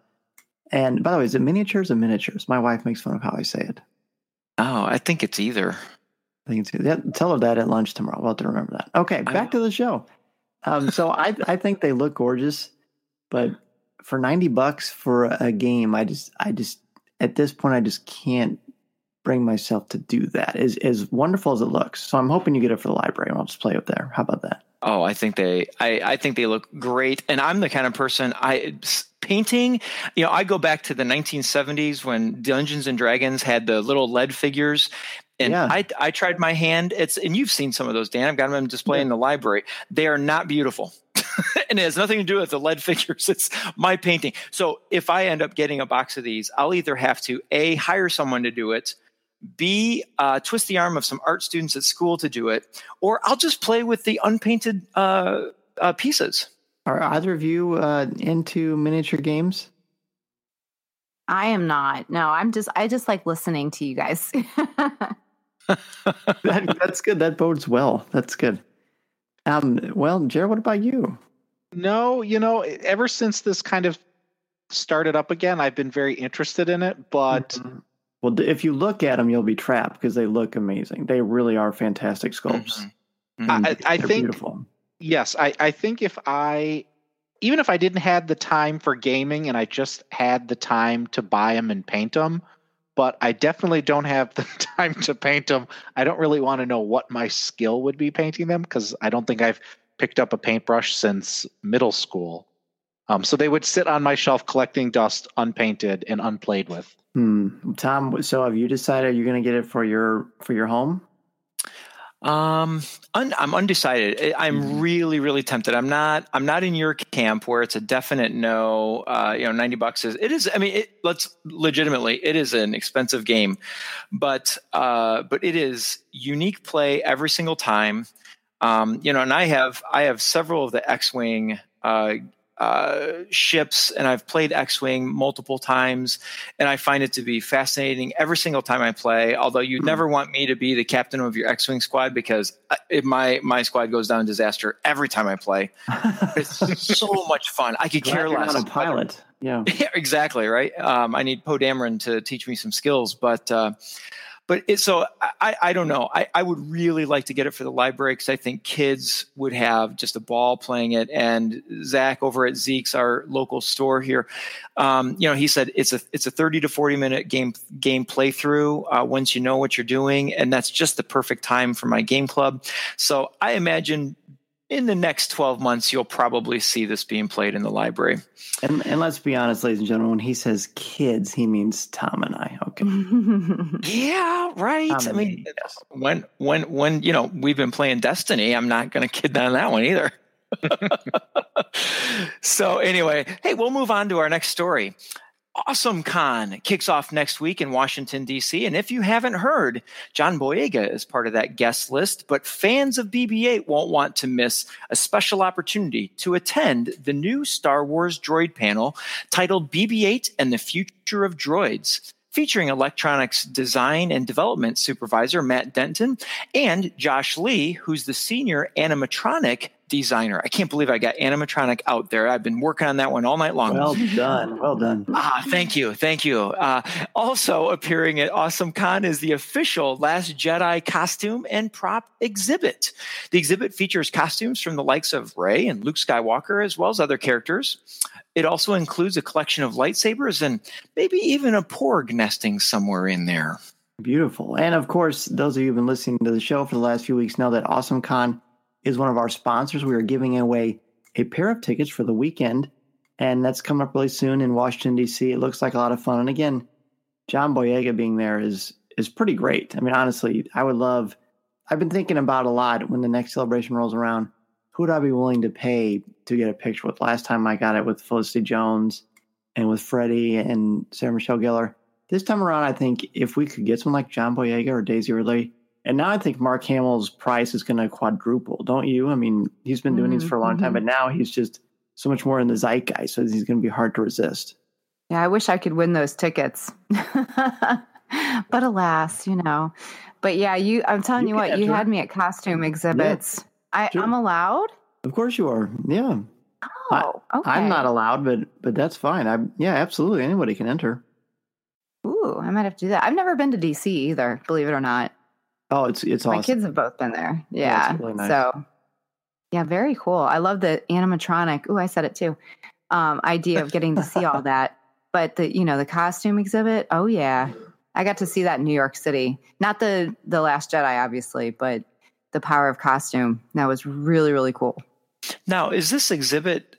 C: And by the way, is it miniatures or miniatures? My wife makes fun of how I say it.
J: Oh, I think it's either.
C: I think it's either. Yeah, tell her that at lunch tomorrow. We'll have to remember that. Okay, back to the show. So I think they look gorgeous, but for $90 for a game, I just at this point I just can't bring myself to do that. As wonderful as it looks. So I'm hoping you get it for the library and I'll just play it there. How about that?
J: Oh, I think they look great. And I'm the kind of person painting, I go back to the 1970s when Dungeons and Dragons had the little lead figures. And I tried my hand. And you've seen some of those, Dan. I've got them on display in the library. They are not beautiful. And it has nothing to do with the lead figures. It's my painting. So if I end up getting a box of these, I'll either have to A, hire someone to do it, B, twist the arm of some art students at school to do it, or I'll just play with the unpainted pieces.
C: Are either of you into miniature games?
H: I am not. No, I just like listening to you guys.
C: That's good. That bodes well. That's good. Well, Jared, what about you?
G: No, ever since this kind of started up again, I've been very interested in it, but
C: well, if you look at them, you'll be trapped because they look amazing. They really are fantastic sculpts.
G: I think
C: beautiful.
G: Yes, I think even if I didn't have the time for gaming and I just had the time to buy them and paint them, but I definitely don't have the time to paint them. I don't really want to know what my skill would be painting them because I don't think I've picked up a paintbrush since middle school. So they would sit on my shelf collecting dust unpainted and unplayed with.
C: Tom, so have you decided you're going to get it for your home?
J: I'm undecided. I'm really, really tempted. I'm not in your camp where it's a definite no. $90 is. I mean, let's legitimately, it is an expensive game, but it is unique play every single time. And I have several of the X-Wing ships, and I've played X-Wing multiple times, and I find it to be fascinating every single time I play. Although you never want me to be the captain of your X-Wing squad, because my squad goes down in disaster every time I play. It's so much fun. I could care less.
C: Not a pilot. Yeah,
J: exactly right. I need Poe Dameron to teach me some skills, but I don't know. I would really like to get it for the library, because I think kids would have just a ball playing it. And Zach over at Zeke's, our local store here, he said it's a 30 to 40 minute game playthrough once you know what you're doing, and that's just the perfect time for my game club. So I imagine in the next 12 months, you'll probably see this being played in the library.
C: And let's be honest, ladies and gentlemen, when he says kids, he means Tom and I. Okay.
J: Yeah, right. I mean, when we've been playing Destiny, I'm not going to kid on that one either. So anyway, hey, we'll move on to our next story. Awesome Con kicks off next week in Washington, D.C. And if you haven't heard, John Boyega is part of that guest list, but fans of BB-8 won't want to miss a special opportunity to attend the new Star Wars droid panel titled BB-8 and the Future of Droids, featuring electronics design and development supervisor Matt Denton and Josh Lee, who's the senior animatronic designer. I can't believe I got animatronic out there. I've been working on that one all night long.
C: Well done. Well done.
J: Thank you. Also appearing at Awesome Con is the official Last Jedi costume and prop exhibit. The exhibit features costumes from the likes of Rey and Luke Skywalker, as well as other characters. It also includes a collection of lightsabers and maybe even a Porg nesting somewhere in there.
C: Beautiful. And of course, those of you who've been listening to the show for the last few weeks know that Awesome Con is one of our sponsors. We are giving away a pair of tickets for the weekend, and that's coming up really soon in Washington, D.C. It looks like a lot of fun. And again, John Boyega being there is pretty great. I mean, honestly, I've been thinking about a lot when the next celebration rolls around, who would I be willing to pay to get a picture with? Last time I got it with Felicity Jones and with Freddie and Sarah Michelle Gellar. This time around, I think if we could get someone like John Boyega or Daisy Ridley, and now I think Mark Hamill's price is going to quadruple, don't you? I mean, he's been doing these for a long time, but now he's just so much more in the zeitgeist, so he's going to be hard to resist.
H: Yeah, I wish I could win those tickets. But alas, But yeah, I'm telling you what, you had me at costume exhibits. Yeah, sure. I'm allowed?
C: Of course you are. Yeah.
H: Oh, okay.
C: I'm not allowed, but that's fine. Yeah, absolutely. Anybody can enter.
H: Ooh, I might have to do that. I've never been to DC either, believe it or not.
C: Oh, it's awesome.
H: My kids have both been there. Yeah.
C: Really nice.
H: So, yeah, very cool. I love the animatronic. Ooh, I said it too. Idea of getting to see all that. But the costume exhibit. Oh yeah, I got to see that in New York City. Not the Last Jedi, obviously, but the power of costume. That was really, really cool.
J: Now, is this exhibit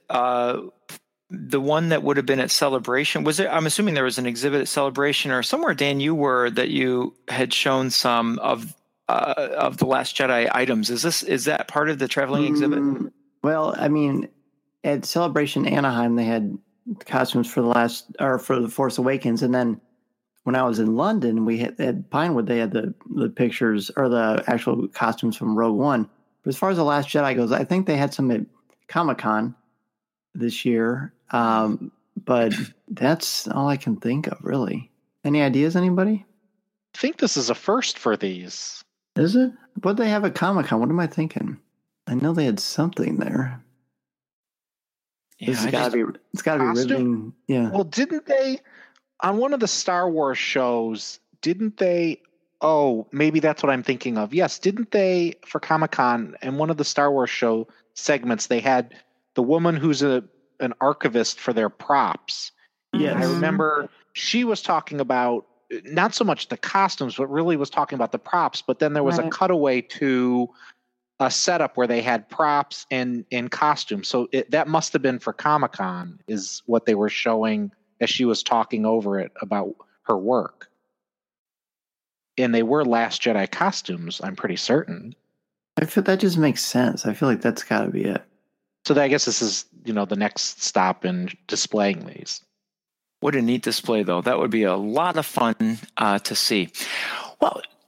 J: the one that would have been at Celebration? Was it? I'm assuming there was an exhibit at Celebration or somewhere, Dan, you were, that you had shown some of the Last Jedi items. Is that part of the traveling exhibit?
C: Well, I mean, at Celebration Anaheim, they had costumes for the Force Awakens, and then when I was in London, we had at Pinewood, they had the pictures or the actual costumes from Rogue One. But as far as the Last Jedi goes, I think they had some at Comic-Con this year, but that's all I can think of, really. Any ideas, anybody?
G: I think this is a first for these.
C: Is it? What they have at Comic-Con? What am I thinking? I know they had something there. Yeah, it's got to be riveting. Yeah.
G: Well, didn't they on one of the Star Wars shows? Didn't they? Oh, maybe that's what I'm thinking of. Yes, didn't they for Comic-Con and one of the Star Wars show segments? They had the woman who's an archivist for their props.
C: Yeah,
G: I remember she was talking about not so much the costumes, but really was talking about the props. But then there was a cutaway to a setup where they had props and costumes. So that must have been for Comic-Con is what they were showing as she was talking over it about her work. And they were Last Jedi costumes, I'm pretty certain.
C: I feel that just makes sense. I feel like that's got to be it.
G: So I guess this is, the next stop in displaying these.
J: What a neat display, though. That would be a lot of fun to see. Well,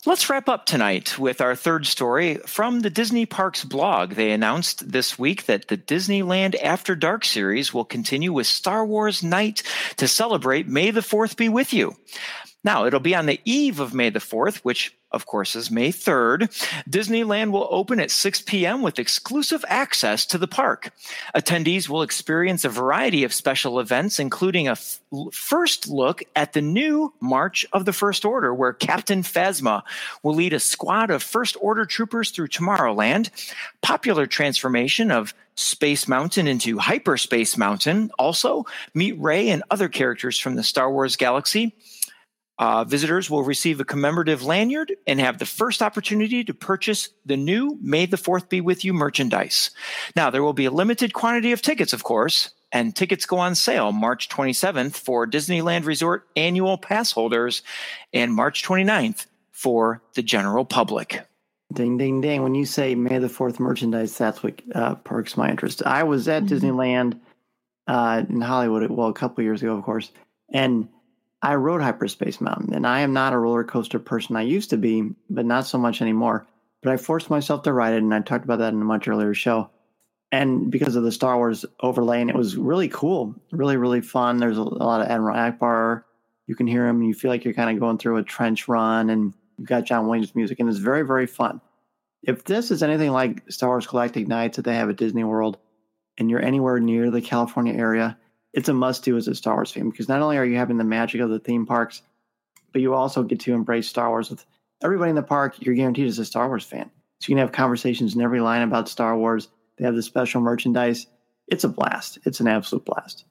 J: Let's wrap up tonight with our third story from the Disney Parks blog. They announced this week that the Disneyland After Dark series will continue with Star Wars Night to celebrate May the 4th be with you. Now, it'll be on the eve of May the 4th, which, of course, is May 3rd. Disneyland will open at 6 p.m. with exclusive access to the park. Attendees will experience a variety of special events, including a first look at the new March of the First Order, where Captain Phasma will lead a squad of First Order troopers through Tomorrowland, popular transformation of Space Mountain into Hyperspace Mountain. Also, meet Rey and other characters from the Star Wars galaxy. Visitors will receive a commemorative lanyard and have the first opportunity to purchase the new May the 4th Be With You merchandise. Now, there will be a limited quantity of tickets, of course, and tickets go on sale March 27th for Disneyland Resort annual pass holders and March 29th for the general public.
C: Ding, ding, ding. When you say May the 4th merchandise, that's what perks my interest. I was at Disneyland in Hollywood, a couple of years ago, of course, and I rode Hyperspace Mountain, and I am not a roller coaster person. I used to be, but not so much anymore. But I forced myself to ride it, and I talked about that in a much earlier show. And because of the Star Wars overlay, and it was really cool, really, really fun. There's a lot of Admiral Akbar. You can hear him, and you feel like you're kind of going through a trench run, and you've got John Williams music, and it's very, very fun. If this is anything like Star Wars Galactic Nights that they have at Disney World, and you're anywhere near the California area, it's a must-do as a Star Wars fan, because not only are you having the magic of the theme parks, but you also get to embrace Star Wars with everybody in the park. You're guaranteed as a Star Wars fan. So you can have conversations in every line about Star Wars. They have the special merchandise. It's a blast. It's an absolute blast.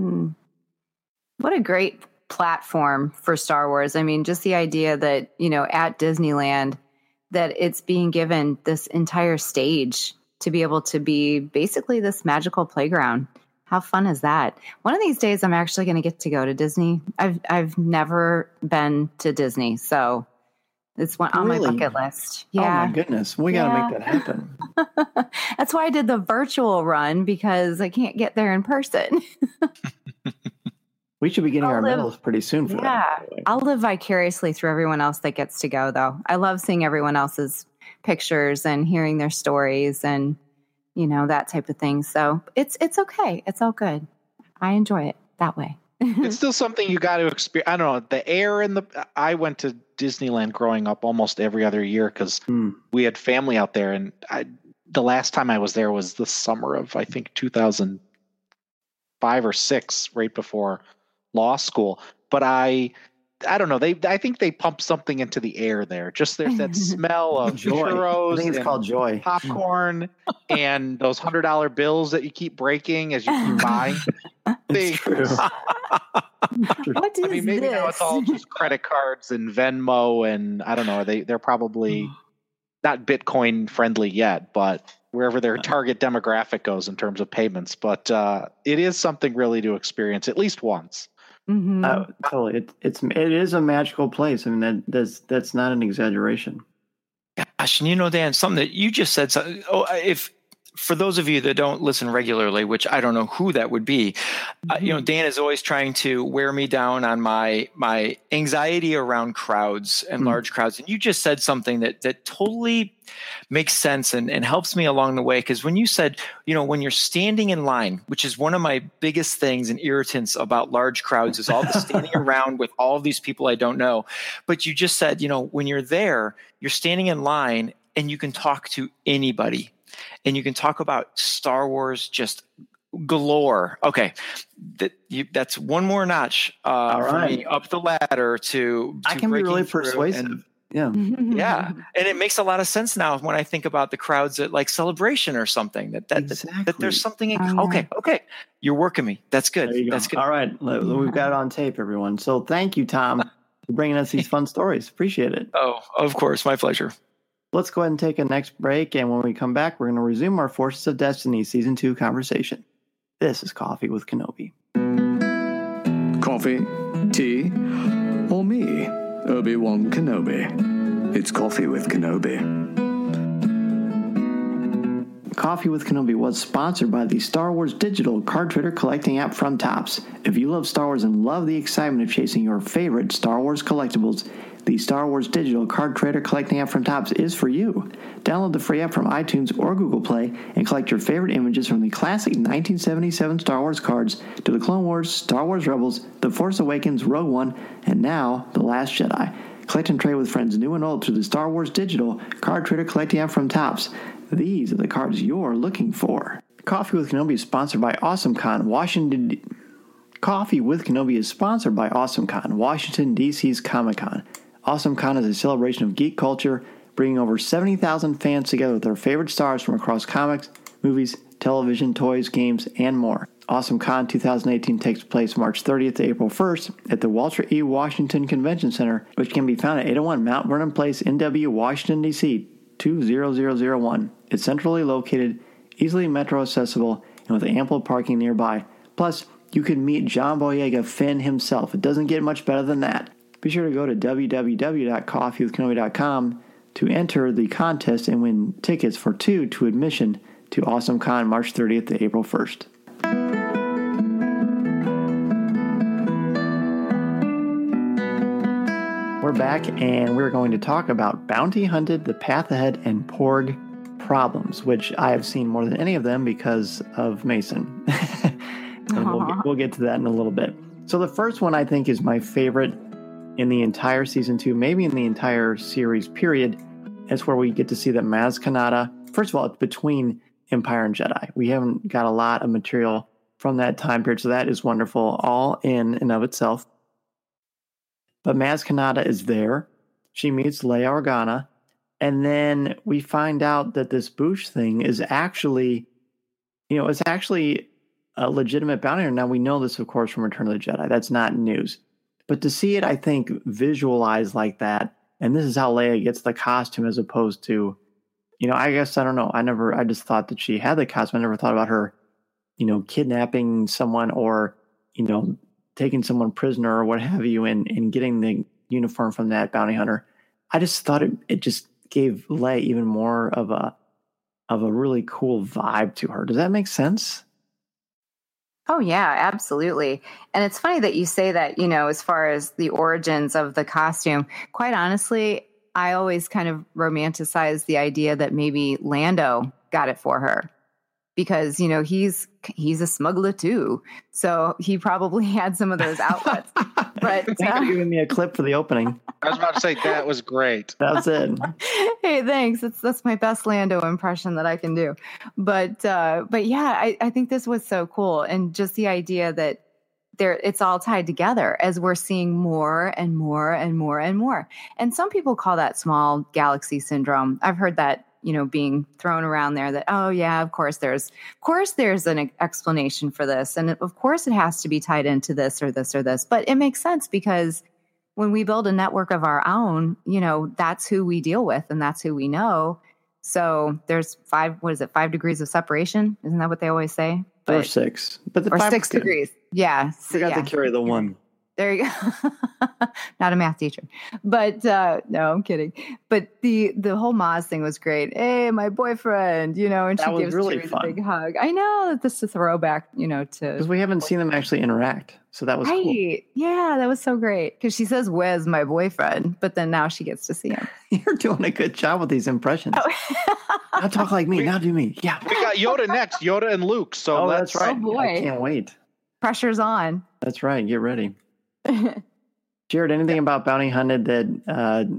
H: What a great platform for Star Wars. I mean, just the idea that, at Disneyland, that it's being given this entire stage to be able to be basically this magical playground. How fun is that? One of these days, I'm actually going to get to go to Disney. I've never been to Disney, so it's on my bucket list. Yeah.
C: Oh my goodness, we got to make that happen.
H: That's why I did the virtual run, because I can't get there in person.
C: We should be getting our medals pretty soon for that.
H: Yeah, I'll live vicariously through everyone else that gets to go, though. I love seeing everyone else's pictures and hearing their stories and that type of thing. So it's okay. It's all good. I enjoy it that way.
G: It's still something you got to experience. I don't know, the air and I went to Disneyland growing up almost every other year because we had family out there. And the last time I was there was the summer of, I think, 2005 or 6, right before law school. But I don't know. I think they pump something into the air there. Just there's that smell of churros.
C: I think it's called joy.
G: Popcorn and those $100 bills that you keep breaking as you keep buying.
H: What is
G: maybe
H: this?
G: now it's all just credit cards and Venmo, and I don't know. They're probably not Bitcoin friendly yet, but wherever their target demographic goes in terms of payments. But it is something really to experience at least once.
C: Totally. It is a magical place. I mean, that's not an exaggeration.
J: Gosh, and Dan, something that you just said. If for those of you that don't listen regularly, which I don't know who that would be, Dan is always trying to wear me down on my anxiety around crowds and large crowds. And you just said something that totally makes sense and helps me along the way. Because when you said, when you're standing in line, which is one of my biggest things and irritants about large crowds, is all the standing around with all of these people I don't know. But you just said, when you're there, you're standing in line and you can talk to anybody. And you can talk about Star Wars just galore. Okay, that's one more notch for me up the ladder to
C: I can be really persuasive. Yeah.
J: And it makes a lot of sense now when I think about the crowds at like Celebration or something. That there's something. Okay, you're working me. That's good. That's good.
C: All right, we've got it on tape, everyone. So thank you, Tom, for bringing us these fun stories. Appreciate it.
J: Oh, of course, my pleasure.
C: Let's go ahead and take a next break, and when we come back, we're going to resume our Forces of Destiny Season 2 conversation. This is Coffee with Kenobi.
B: Coffee, tea, or me, Obi-Wan Kenobi. It's Coffee with Kenobi.
C: Coffee with Kenobi was sponsored by the Star Wars digital card trader collecting app from Topps. If you love Star Wars and love the excitement of chasing your favorite Star Wars collectibles, the Star Wars Digital Card Trader Collecting app from Topps is for you. Download the free app from iTunes or Google Play and collect your favorite images from the classic 1977 Star Wars cards to the Clone Wars, Star Wars Rebels, The Force Awakens, Rogue One, and now The Last Jedi. Collect and trade with friends new and old through the Star Wars Digital Card Trader Collecting app from Topps. These are the cards you're looking for. Coffee with Kenobi is sponsored by AwesomeCon, Washington. Coffee with Kenobi is sponsored by AwesomeCon, Washington, D.C.'s Comic-Con. AwesomeCon is a celebration of geek culture, bringing over 70,000 fans together with their favorite stars from across comics, movies, television, toys, games, and more. AwesomeCon 2018 takes place March 30th to April 1st at the Walter E. Washington Convention Center, which can be found at 801 Mount Vernon Place, NW, Washington, D.C. 20001. It's centrally located, easily metro accessible, and with ample parking nearby. Plus, you can meet John Boyega Finn himself. It doesn't get much better than that. Be sure to go to www.coffeewithkenobi.com to enter the contest and win tickets for 2 to admission to AwesomeCon March 30th to April 1st. We're back, and we're going to talk about Bounty Hunted, The Path Ahead, and Porg Problems, which I have seen more than any of them because of Mason. And we'll get to that in a little bit. So the first one I think is my favorite in the entire season 2, maybe in the entire series period. It's where we get to see that Maz Kanata, first of all, it's between Empire and Jedi. We haven't got a lot of material from that time period, so that is wonderful, all in and of itself. But Maz Kanata is there. She meets Leia Organa, and then we find out that this Boushh thing is actually, it's actually a legitimate bounty hunter. Now, we know this, of course, from Return of the Jedi. That's not news. But to see it, I think, visualized like that, and this is how Leia gets the costume as opposed to, I guess, I don't know. I just thought that she had the costume. I never thought about her, kidnapping someone or, taking someone prisoner or what have you and getting the uniform from that bounty hunter. I just thought it just gave Leia even more of a really cool vibe to her. Does that make sense?
H: Oh, yeah, absolutely. And it's funny that you say that, as far as the origins of the costume, quite honestly, I always kind of romanticize the idea that maybe Lando got it for her because, he's a smuggler too. So he probably had some of those outlets. But
C: thanks for giving me a clip for the opening.
G: I was about to say that was great.
C: That's it.
H: Hey, thanks. That's my best Lando impression that I can do. But yeah, I think this was so cool, and just the idea that it's all tied together as we're seeing more and more and more and more. And some people call that small galaxy syndrome. I've heard that being thrown around there that, oh yeah, of course there's an explanation for this. And of course it has to be tied into this or this or this, but it makes sense because when we build a network of our own, that's who we deal with and that's who we know. So there's 5 degrees of separation? Isn't that what they always say?
C: Or 6.
H: Or 6 degrees. Yeah.
C: So, forgot to carry the 1.
H: There you go. Not a math teacher, but no, I'm kidding. But the whole Maz thing was great. Hey, my boyfriend, and
C: that
H: she gives
C: really
H: Chewie the big hug. I know this is a throwback, to
C: because we haven't seen them actually interact, so that was
H: right.
C: Cool.
H: Yeah, that was so great because she says, "Where's my boyfriend?" But then now she gets to see him.
C: You're doing a good job with these impressions. Now talk like me. Now do me. Yeah,
G: we got Yoda next. Yoda and Luke. So
C: that's right.
H: Oh boy,
C: I can't wait.
H: Pressure's on.
C: That's right. Get ready. Jared, anything about Bounty Hunted that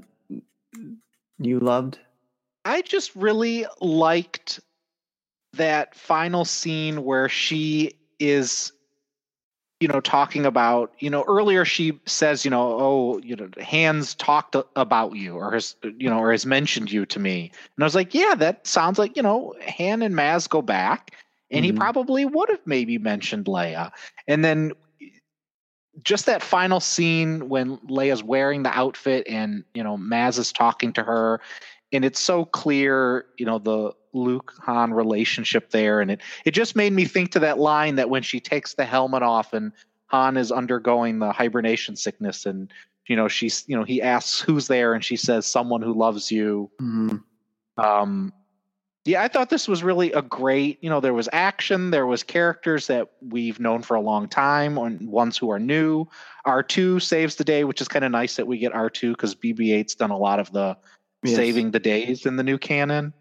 C: you loved?
G: I just really liked that final scene where she is, talking about, earlier she says, Han's talked about you or has mentioned you to me. And I was like, yeah, that sounds like, Han and Maz go back and he probably would have maybe mentioned Leia. And then just that final scene when Leia's wearing the outfit and, Maz is talking to her and it's so clear, the Luke Han relationship there. And it just made me think to that line that when she takes the helmet off and Han is undergoing the hibernation sickness and, she's, he asks who's there and she says, someone who loves you.
C: Mm-hmm.
G: Yeah, I thought this was really a great, there was action, there was characters that we've known for a long time, and ones who are new. R2 saves the day, which is kind of nice that we get R2 because BB-8's done a lot of the saving the days in the new canon.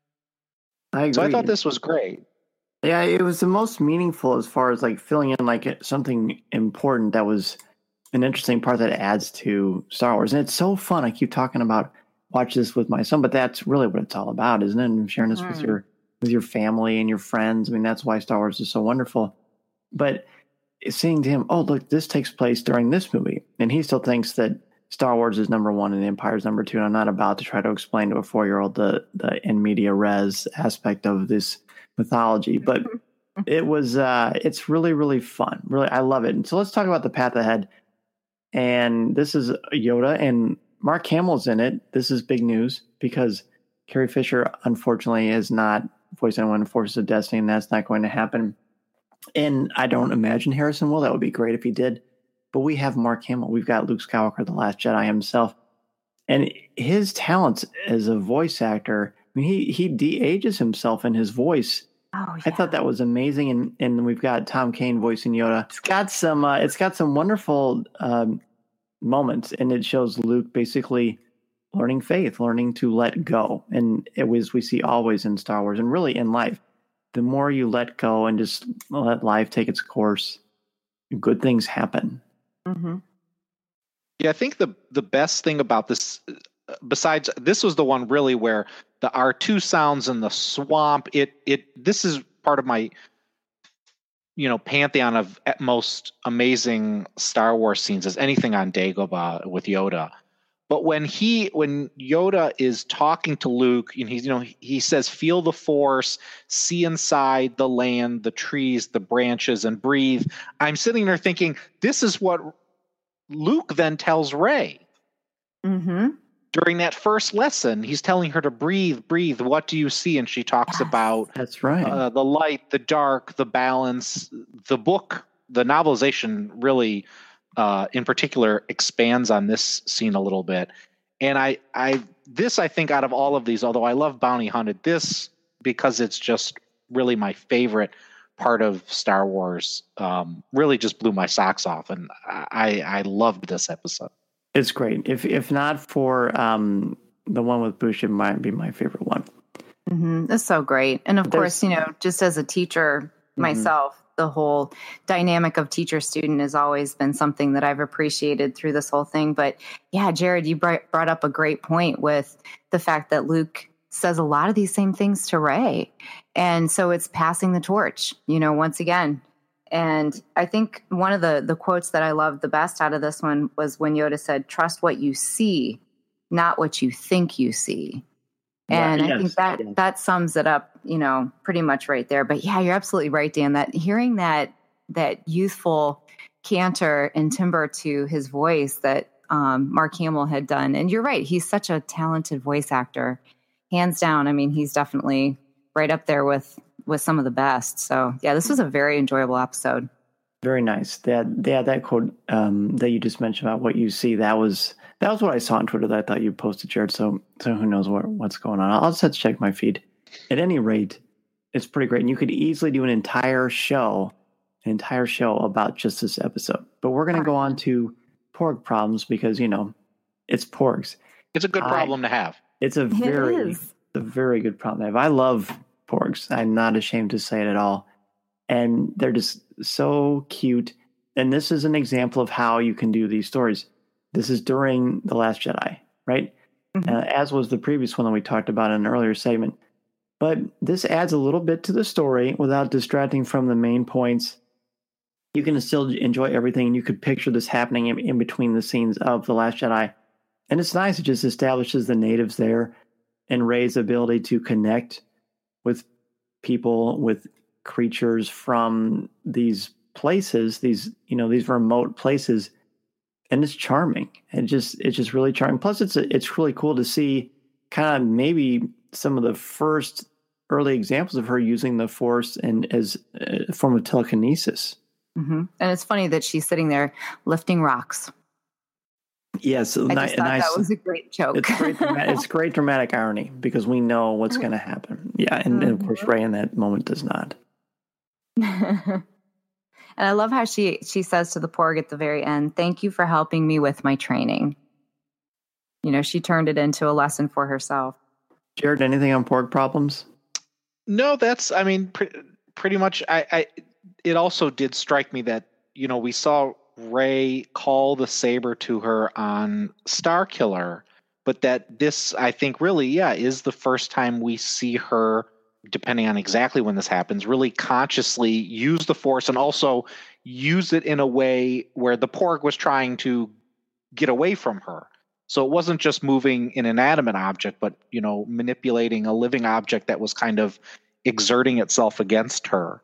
C: I agree.
G: So I thought this was great.
C: Yeah, it was the most meaningful as far as like filling in like something important that was an interesting part that adds to Star Wars. And it's so fun. I keep talking about watch this with my son, but that's really what it's all about, isn't it? And sharing this with your family and your friends. I mean, that's why Star Wars is so wonderful. But seeing to him, oh, look, this takes place during this movie. And he still thinks that Star Wars is number one and Empire is number two. And I'm not about to try to explain to a 4-year-old the in media res aspect of this mythology. But it's really, really fun. Really, I love it. And so let's talk about the path ahead. And this is Yoda, and Mark Hamill's in it. This is big news because Carrie Fisher, unfortunately, is not voicing anyone in Forces of Destiny, and that's not going to happen. And I don't imagine Harrison will. That would be great if he did. But we have Mark Hamill. We've got Luke Skywalker, the Last Jedi himself. And his talents as a voice actor, I mean, he de-ages himself in his voice. Oh, yeah. I thought that was amazing. And we've got Tom Kane voicing Yoda. It's got some wonderful moments, and it shows Luke basically learning faith, learning to let go. And it was, we see always in Star Wars and really in life, the more you let go and just let life take its course, good things happen.
H: Mm-hmm.
G: Yeah, I think the best thing about this, besides this was the one really where the R2 sounds in the swamp, this is part of my pantheon of most amazing Star Wars scenes is anything on Dagobah with Yoda. But when Yoda is talking to Luke, and he says, "Feel the Force, see inside the land, the trees, the branches, and breathe." I'm sitting there thinking, this is what Luke then tells Rey.
H: Mm-hmm.
G: During that first lesson, he's telling her to breathe. What do you see? And she talks about
C: that's right.
G: The light, the dark, the balance. The book, the novelization really, in particular, expands on this scene a little bit. And I think out of all of these, although I love Bounty Hunted, this, because it's just really my favorite part of Star Wars, really just blew my socks off. And I loved this episode.
C: It's great. If not for the one with Bush, it might be my favorite one.
H: Mm-hmm. That's so great. And of course, just as a teacher myself, the whole dynamic of teacher-student has always been something that I've appreciated through this whole thing. But yeah, Jared, you brought up a great point with the fact that Luke says a lot of these same things to Rey. And so it's passing the torch, once again. And I think one of the quotes that I loved the best out of this one was when Yoda said, "Trust what you see, not what you think you see." And I think that sums it up, pretty much right there. But yeah, you're absolutely right, Dan, that hearing that youthful canter and timbre to his voice that Mark Hamill had done. And you're right. He's such a talented voice actor, hands down. I mean, he's definitely right up there with some of the best. So yeah, this was a very enjoyable episode.
C: Very nice. That quote that you just mentioned about what you see, that was what I saw on Twitter that I thought you posted, Jared. So who knows what's going on. I'll just have to check my feed. At any rate, it's pretty great. And you could easily do an entire show about just this episode. But we're going to go on to Porg problems because, it's Porgs.
G: It's a good problem to have.
C: It's a very good problem to have. I love Porgs. I'm not ashamed to say it at all. And they're just so cute. And this is an example of how you can do these stories. This is during The Last Jedi, right? Mm-hmm. As was the previous one that we talked about in an earlier segment. But this adds a little bit to the story without distracting from the main points. You can still enjoy everything. You could picture this happening in between the scenes of The Last Jedi. And it's nice. It just establishes the natives there and Rey's ability to connect with people, with creatures from these places, these remote places. And it's charming. It's just really charming. Plus, it's really cool to see kind of maybe some of the first early examples of her using the Force and as a form of telekinesis.
H: Mm-hmm. And it's funny that she's sitting there lifting rocks.
C: Yes,
H: I just thought that was a great joke.
C: It's great dramatic irony because we know what's going to happen. Yeah, and of course, Ray in that moment does not.
H: And I love how she says to the Porg at the very end, "Thank you for helping me with my training." You know, she turned it into a lesson for herself.
C: Jared, anything on Porg problems?
G: No, that's, I mean, pretty much. It also did strike me that, you know, we saw Ray call the saber to her on Starkiller, but that this, I think, really, is the first time we see her, depending on exactly when this happens, really consciously use the Force and also use it in a way where the Porg was trying to get away from her. So it wasn't just moving an inanimate object, but, you know, manipulating a living object that was kind of exerting itself against her.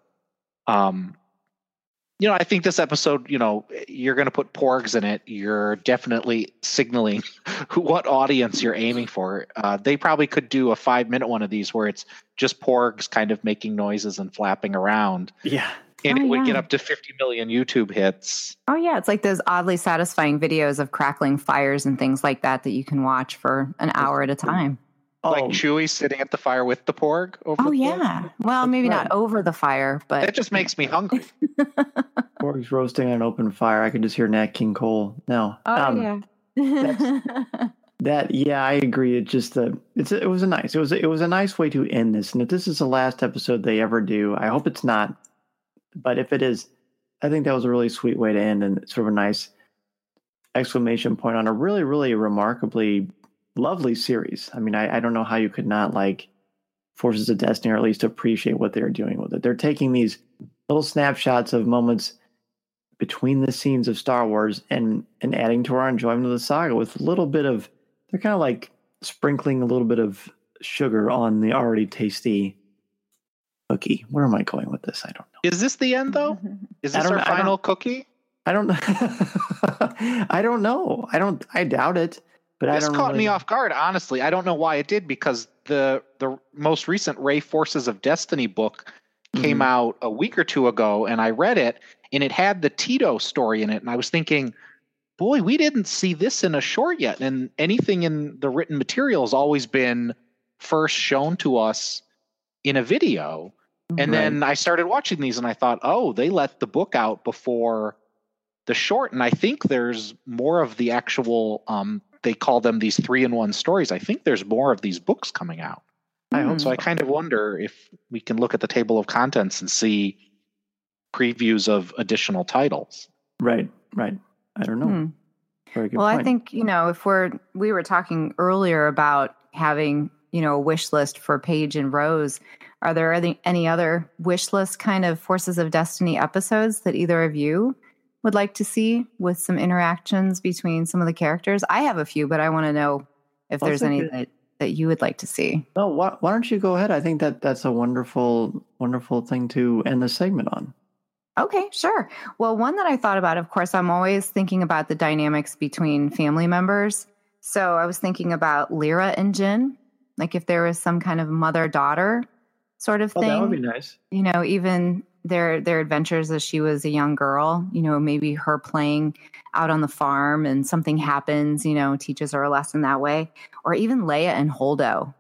G: You know, I think this episode, you know, you're going to put Porgs in it. You're definitely signaling what audience you're aiming for. They probably could do a 5-minute one of these where it's just Porgs kind of making noises and flapping around.
C: Yeah.
G: And it would get up to 50 million YouTube hits.
H: Oh, yeah. It's like those oddly satisfying videos of crackling fires and things like that you can watch for an hour at a time.
G: Like Chewie sitting at the fire with the Porg over the
H: yeah. Well, maybe not over the fire, but...
G: That just makes me hungry.
C: Porg's roasting on an open fire. I can just hear Nat King Cole. No.
H: Oh,
C: yeah. I agree. It just it was a nice way to end this. And if this is the last episode they ever do, I hope it's not. But if it is, I think that was a really sweet way to end, and sort of a nice exclamation point on a really, really remarkably lovely series. I mean, I don't know how you could not like Forces of Destiny, or at least appreciate what they're doing with it. They're taking these little snapshots of moments between the scenes of Star Wars and adding to our enjoyment of the saga with a little bit of, they're kind of like sprinkling a little bit of sugar on the already tasty cookie. Where am I going with this? I don't know.
G: Is this the end, though? Is this our final cookie?
C: I don't know. I don't know. I doubt it. But
G: this caught me off guard, honestly. I don't know why it did, because the most recent Ray Forces of Destiny book came out a week or two ago, and I read it, and it had the Tito story in it, and I was thinking, boy, we didn't see this in a short yet. And anything in the written material has always been first shown to us in a video. And then I started watching these, and I thought, oh, they let the book out before the short. And I think there's more of the actual, they call them these 3-in-1 stories. I think there's more of these books coming out. I hope so. I kind of wonder if we can look at the table of contents and see previews of additional titles.
C: Right. I don't know. Very good point.
H: I think, you know, if we were talking earlier about having, you know, a wish list for Paige and Rose, are there any other wish list kind of Forces of Destiny episodes that either of you would like to see with some interactions between some of the characters? I have a few, but I want to know if there's any that you would like to see.
C: No, why don't you go ahead? I think that's a wonderful, wonderful thing to end the segment on.
H: Okay, sure. Well, one that I thought about, of course, I'm always thinking about the dynamics between family members. So I was thinking about Lyra and Jyn, like if there was some kind of mother-daughter sort of thing.
C: That would be nice.
H: You know, even their adventures as she was a young girl, you know, maybe her playing out on the farm and something happens, you know, teaches her a lesson that way. Or even Leia and Holdo.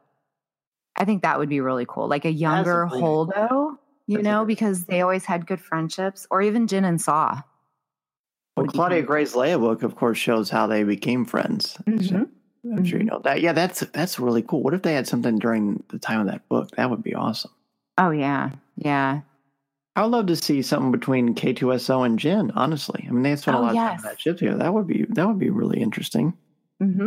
H: I think that would be really cool. Like a younger Holdo, you know, because they always had good friendships. Or even Jyn and Saw.
C: Well, Claudia Gray's Leia book, of course, shows how they became friends. So I'm sure you know that. Yeah, that's really cool. What if they had something during the time of that book? That would be awesome.
H: Oh, yeah. Yeah.
C: I would love to see something between K2SO and Jyn, honestly. I mean, they spent a lot of time on that ship together. That would be really interesting.
H: Mm-hmm.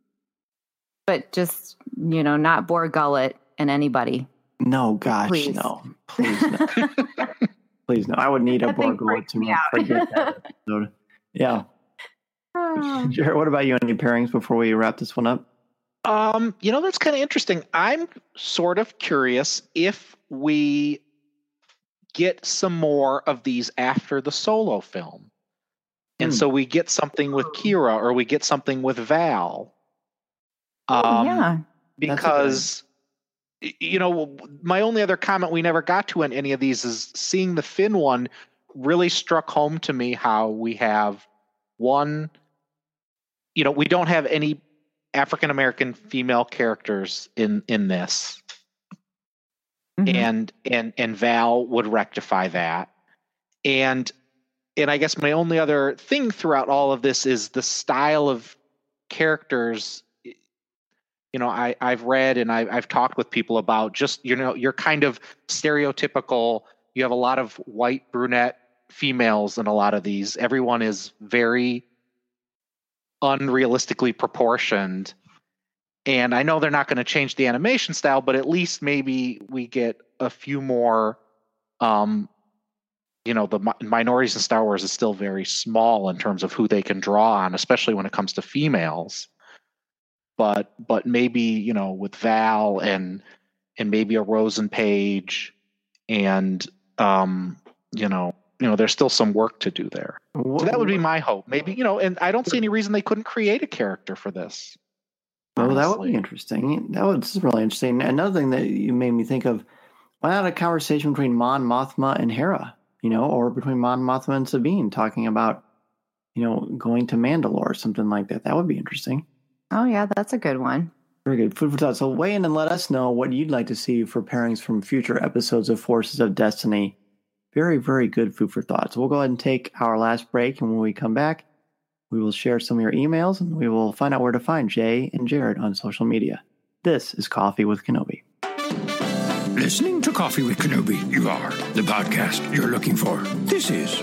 H: But just, you know, not Bor Gullet and anybody.
C: No, gosh,
H: Please.
C: no. Please, no. Please, no. I would need a Bor Gullet to forget that episode. Yeah. Jared, what about you? Any pairings before we wrap this one up?
G: You know, that's kind of interesting. I'm sort of curious if we get some more of these after the Solo film. And so we get something with Kira, or we get something with Val.
H: Yeah.
G: Because, you know, my only other comment we never got to in any of these is seeing the Finn one really struck home to me how we have one we don't have any African American female characters in this. And Val would rectify that. And I guess my only other thing throughout all of this is the style of characters. I've read and I've talked with people about just, you're kind of stereotypical. You have a lot of white brunette females in a lot of these. Everyone is very unrealistically proportioned. And I know they're not going to change the animation style, but at least maybe we get a few more, the minorities in Star Wars is still very small in terms of who they can draw on, especially when it comes to females. But maybe, with Val and maybe a Rosen Page and, there's still some work to do there. So that would be my hope. Maybe, and I don't see any reason they couldn't create a character for this.
C: Oh, that would be interesting. That was really interesting. Another thing that you made me think of, why not a conversation between Mon Mothma and Hera, or between Mon Mothma and Sabine talking about, going to Mandalore or something like that. That would be interesting.
H: Oh, yeah, that's a good one.
C: Very good. Food for thought. So weigh in and let us know what you'd like to see for pairings from future episodes of Forces of Destiny. Very, very good food for thought. So we'll go ahead and take our last break, and when we come back, we will share some of your emails, and we will find out where to find Jay and Jared on social media. This is Coffee with Kenobi.
E: Listening to Coffee with Kenobi, you are the podcast you're looking for. This is...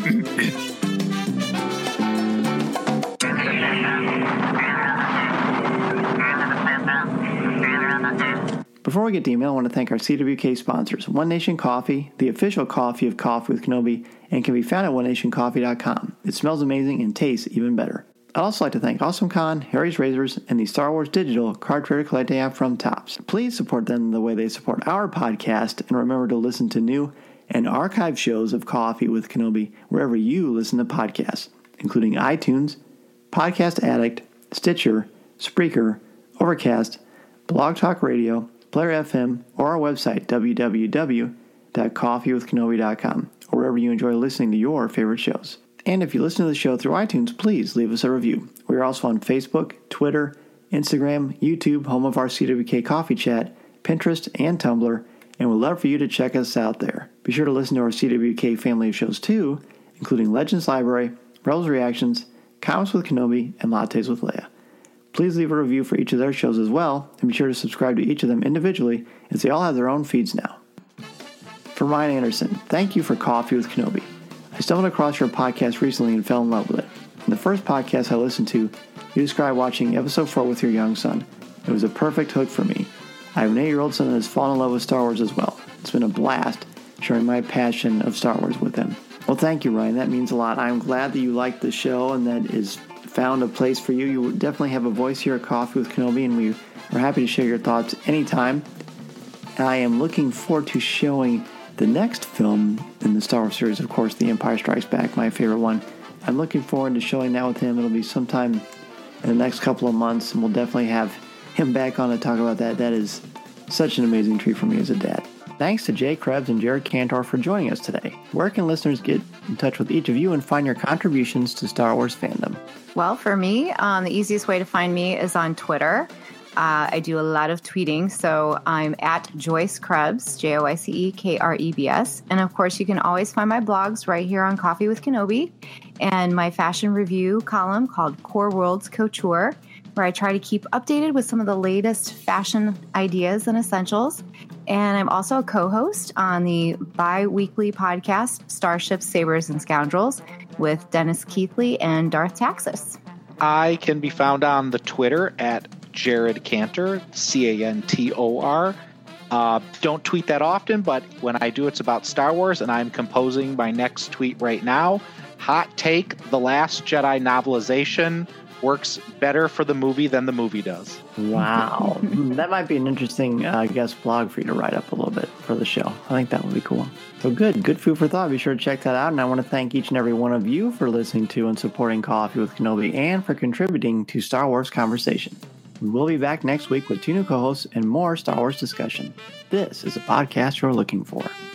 C: Before we get to email, I want to thank our CWK sponsors, One Nation Coffee, the official coffee of Coffee with Kenobi, and can be found at onenationcoffee.com. It smells amazing and tastes even better. I'd also like to thank AwesomeCon, Harry's Razors, and the Star Wars Digital Card Trader Collecting app from Topps. Please support them the way they support our podcast, and remember to listen to new and archived shows of Coffee with Kenobi wherever you listen to podcasts, including iTunes, Podcast Addict, Stitcher, Spreaker, Overcast, Blog Talk Radio, Player FM, or our website, www.coffeewithkenobi.com, or wherever you enjoy listening to your favorite shows. And if you listen to the show through iTunes, please leave us a review. We are also on Facebook, Twitter, Instagram, YouTube, home of our CWK Coffee Chat, Pinterest, and Tumblr, and we'd love for you to check us out there. Be sure to listen to our CWK family of shows too, including Legends Library, Rebels Reactions, Comics with Kenobi, and Lattes with Leia. Please leave a review for each of their shows as well, and be sure to subscribe to each of them individually, as they all have their own feeds now. For Ryan Anderson, thank you for Coffee with Kenobi. I stumbled across your podcast recently and fell in love with it. In the first podcast I listened to, you described watching Episode 4 with your young son. It was a perfect hook for me. I have an 8-year-old son that has fallen in love with Star Wars as well. It's been a blast sharing my passion of Star Wars with him. Well, thank you, Ryan. That means a lot. I'm glad that you liked the show and that is found a place for you. You definitely have a voice here at Coffee with Kenobi, and we are happy to share your thoughts anytime. I am looking forward to showing the next film in the Star Wars series, of course, The Empire Strikes Back, my favorite one. I'm looking forward to showing that with him. It'll be sometime in the next couple of months, and we'll definitely have him back on to talk about that. That is such an amazing treat for me as a dad. Thanks to Jay Krebs and Jared Cantor for joining us today. Where can listeners get in touch with each of you and find your contributions to Star Wars fandom?
H: Well, for me, the easiest way to find me is on Twitter. I do a lot of tweeting, so I'm at Joyce Krebs, JoiceKrebs. And of course, you can always find my blogs right here on Coffee with Kenobi and my fashion review column called Core Worlds Couture, where I try to keep updated with some of the latest fashion ideas and essentials. And I'm also a co-host on the bi-weekly podcast Starships, Sabers, and Scoundrels with Dennis Keithley and Darth Taxis.
G: I can be found on the Twitter at Jared Cantor, Cantor. Don't tweet that often, but when I do, it's about Star Wars, and I'm composing my next tweet right now. Hot take, The Last Jedi novelization works better for the movie than the movie does.
C: Wow. That might be an interesting guest blog for you to write up a little bit for the show. I think that would be cool. So good food for thought. Be sure to check that out. And I want to thank each and every one of you for listening to and supporting Coffee with Kenobi and for contributing to Star Wars Conversation. We will be back next week with 2 new co-hosts and more Star Wars discussion. This is a podcast you're looking for.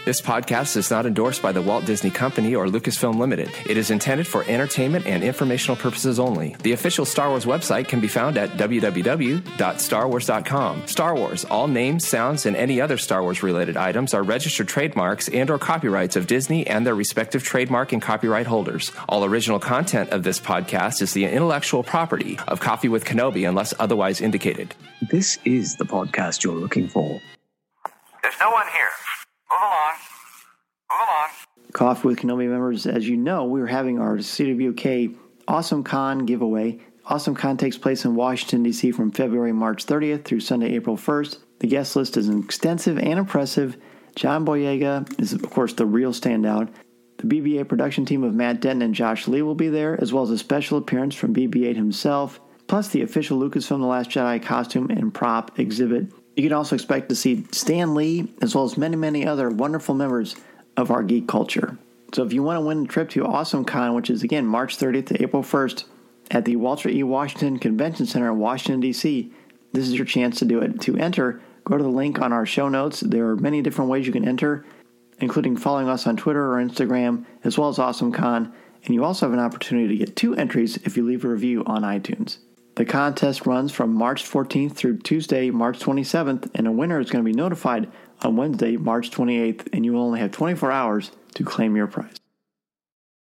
K: This podcast is not endorsed by the Walt Disney Company or Lucasfilm Limited. It is intended for entertainment and informational purposes only. The official Star Wars website can be found at www.starwars.com. Star Wars, all names, sounds, and any other Star Wars-related items are registered trademarks and or copyrights of Disney and their respective trademark and copyright holders. All original content of this podcast is the intellectual property of Coffee with Kenobi unless otherwise indicated.
B: This is the podcast you're looking for.
L: There's no one here. Move along. Move along.
C: Coffee with Kenobi members, as you know, we're having our CWK Awesome Con giveaway. Awesome Con takes place in Washington, D.C. from February March 30th through Sunday, April 1st. The guest list is extensive and impressive. John Boyega is, of course, the real standout. The BB-8 production team of Matt Denton and Josh Lee will be there, as well as a special appearance from BB-8 himself, plus the official Lucasfilm The Last Jedi costume and prop exhibit. You can also expect to see Stan Lee, as well as many, many other wonderful members of our geek culture. So if you want to win a trip to Awesome Con, which is, again, March 30th to April 1st at the Walter E. Washington Convention Center in Washington, D.C., this is your chance to do it. To enter, go to the link on our show notes. There are many different ways you can enter, including following us on Twitter or Instagram, as well as Awesome Con. And you also have an opportunity to get 2 entries if you leave a review on iTunes. The contest runs from March 14th through Tuesday, March 27th, and a winner is going to be notified on Wednesday, March 28th, and you will only have 24 hours to claim your prize.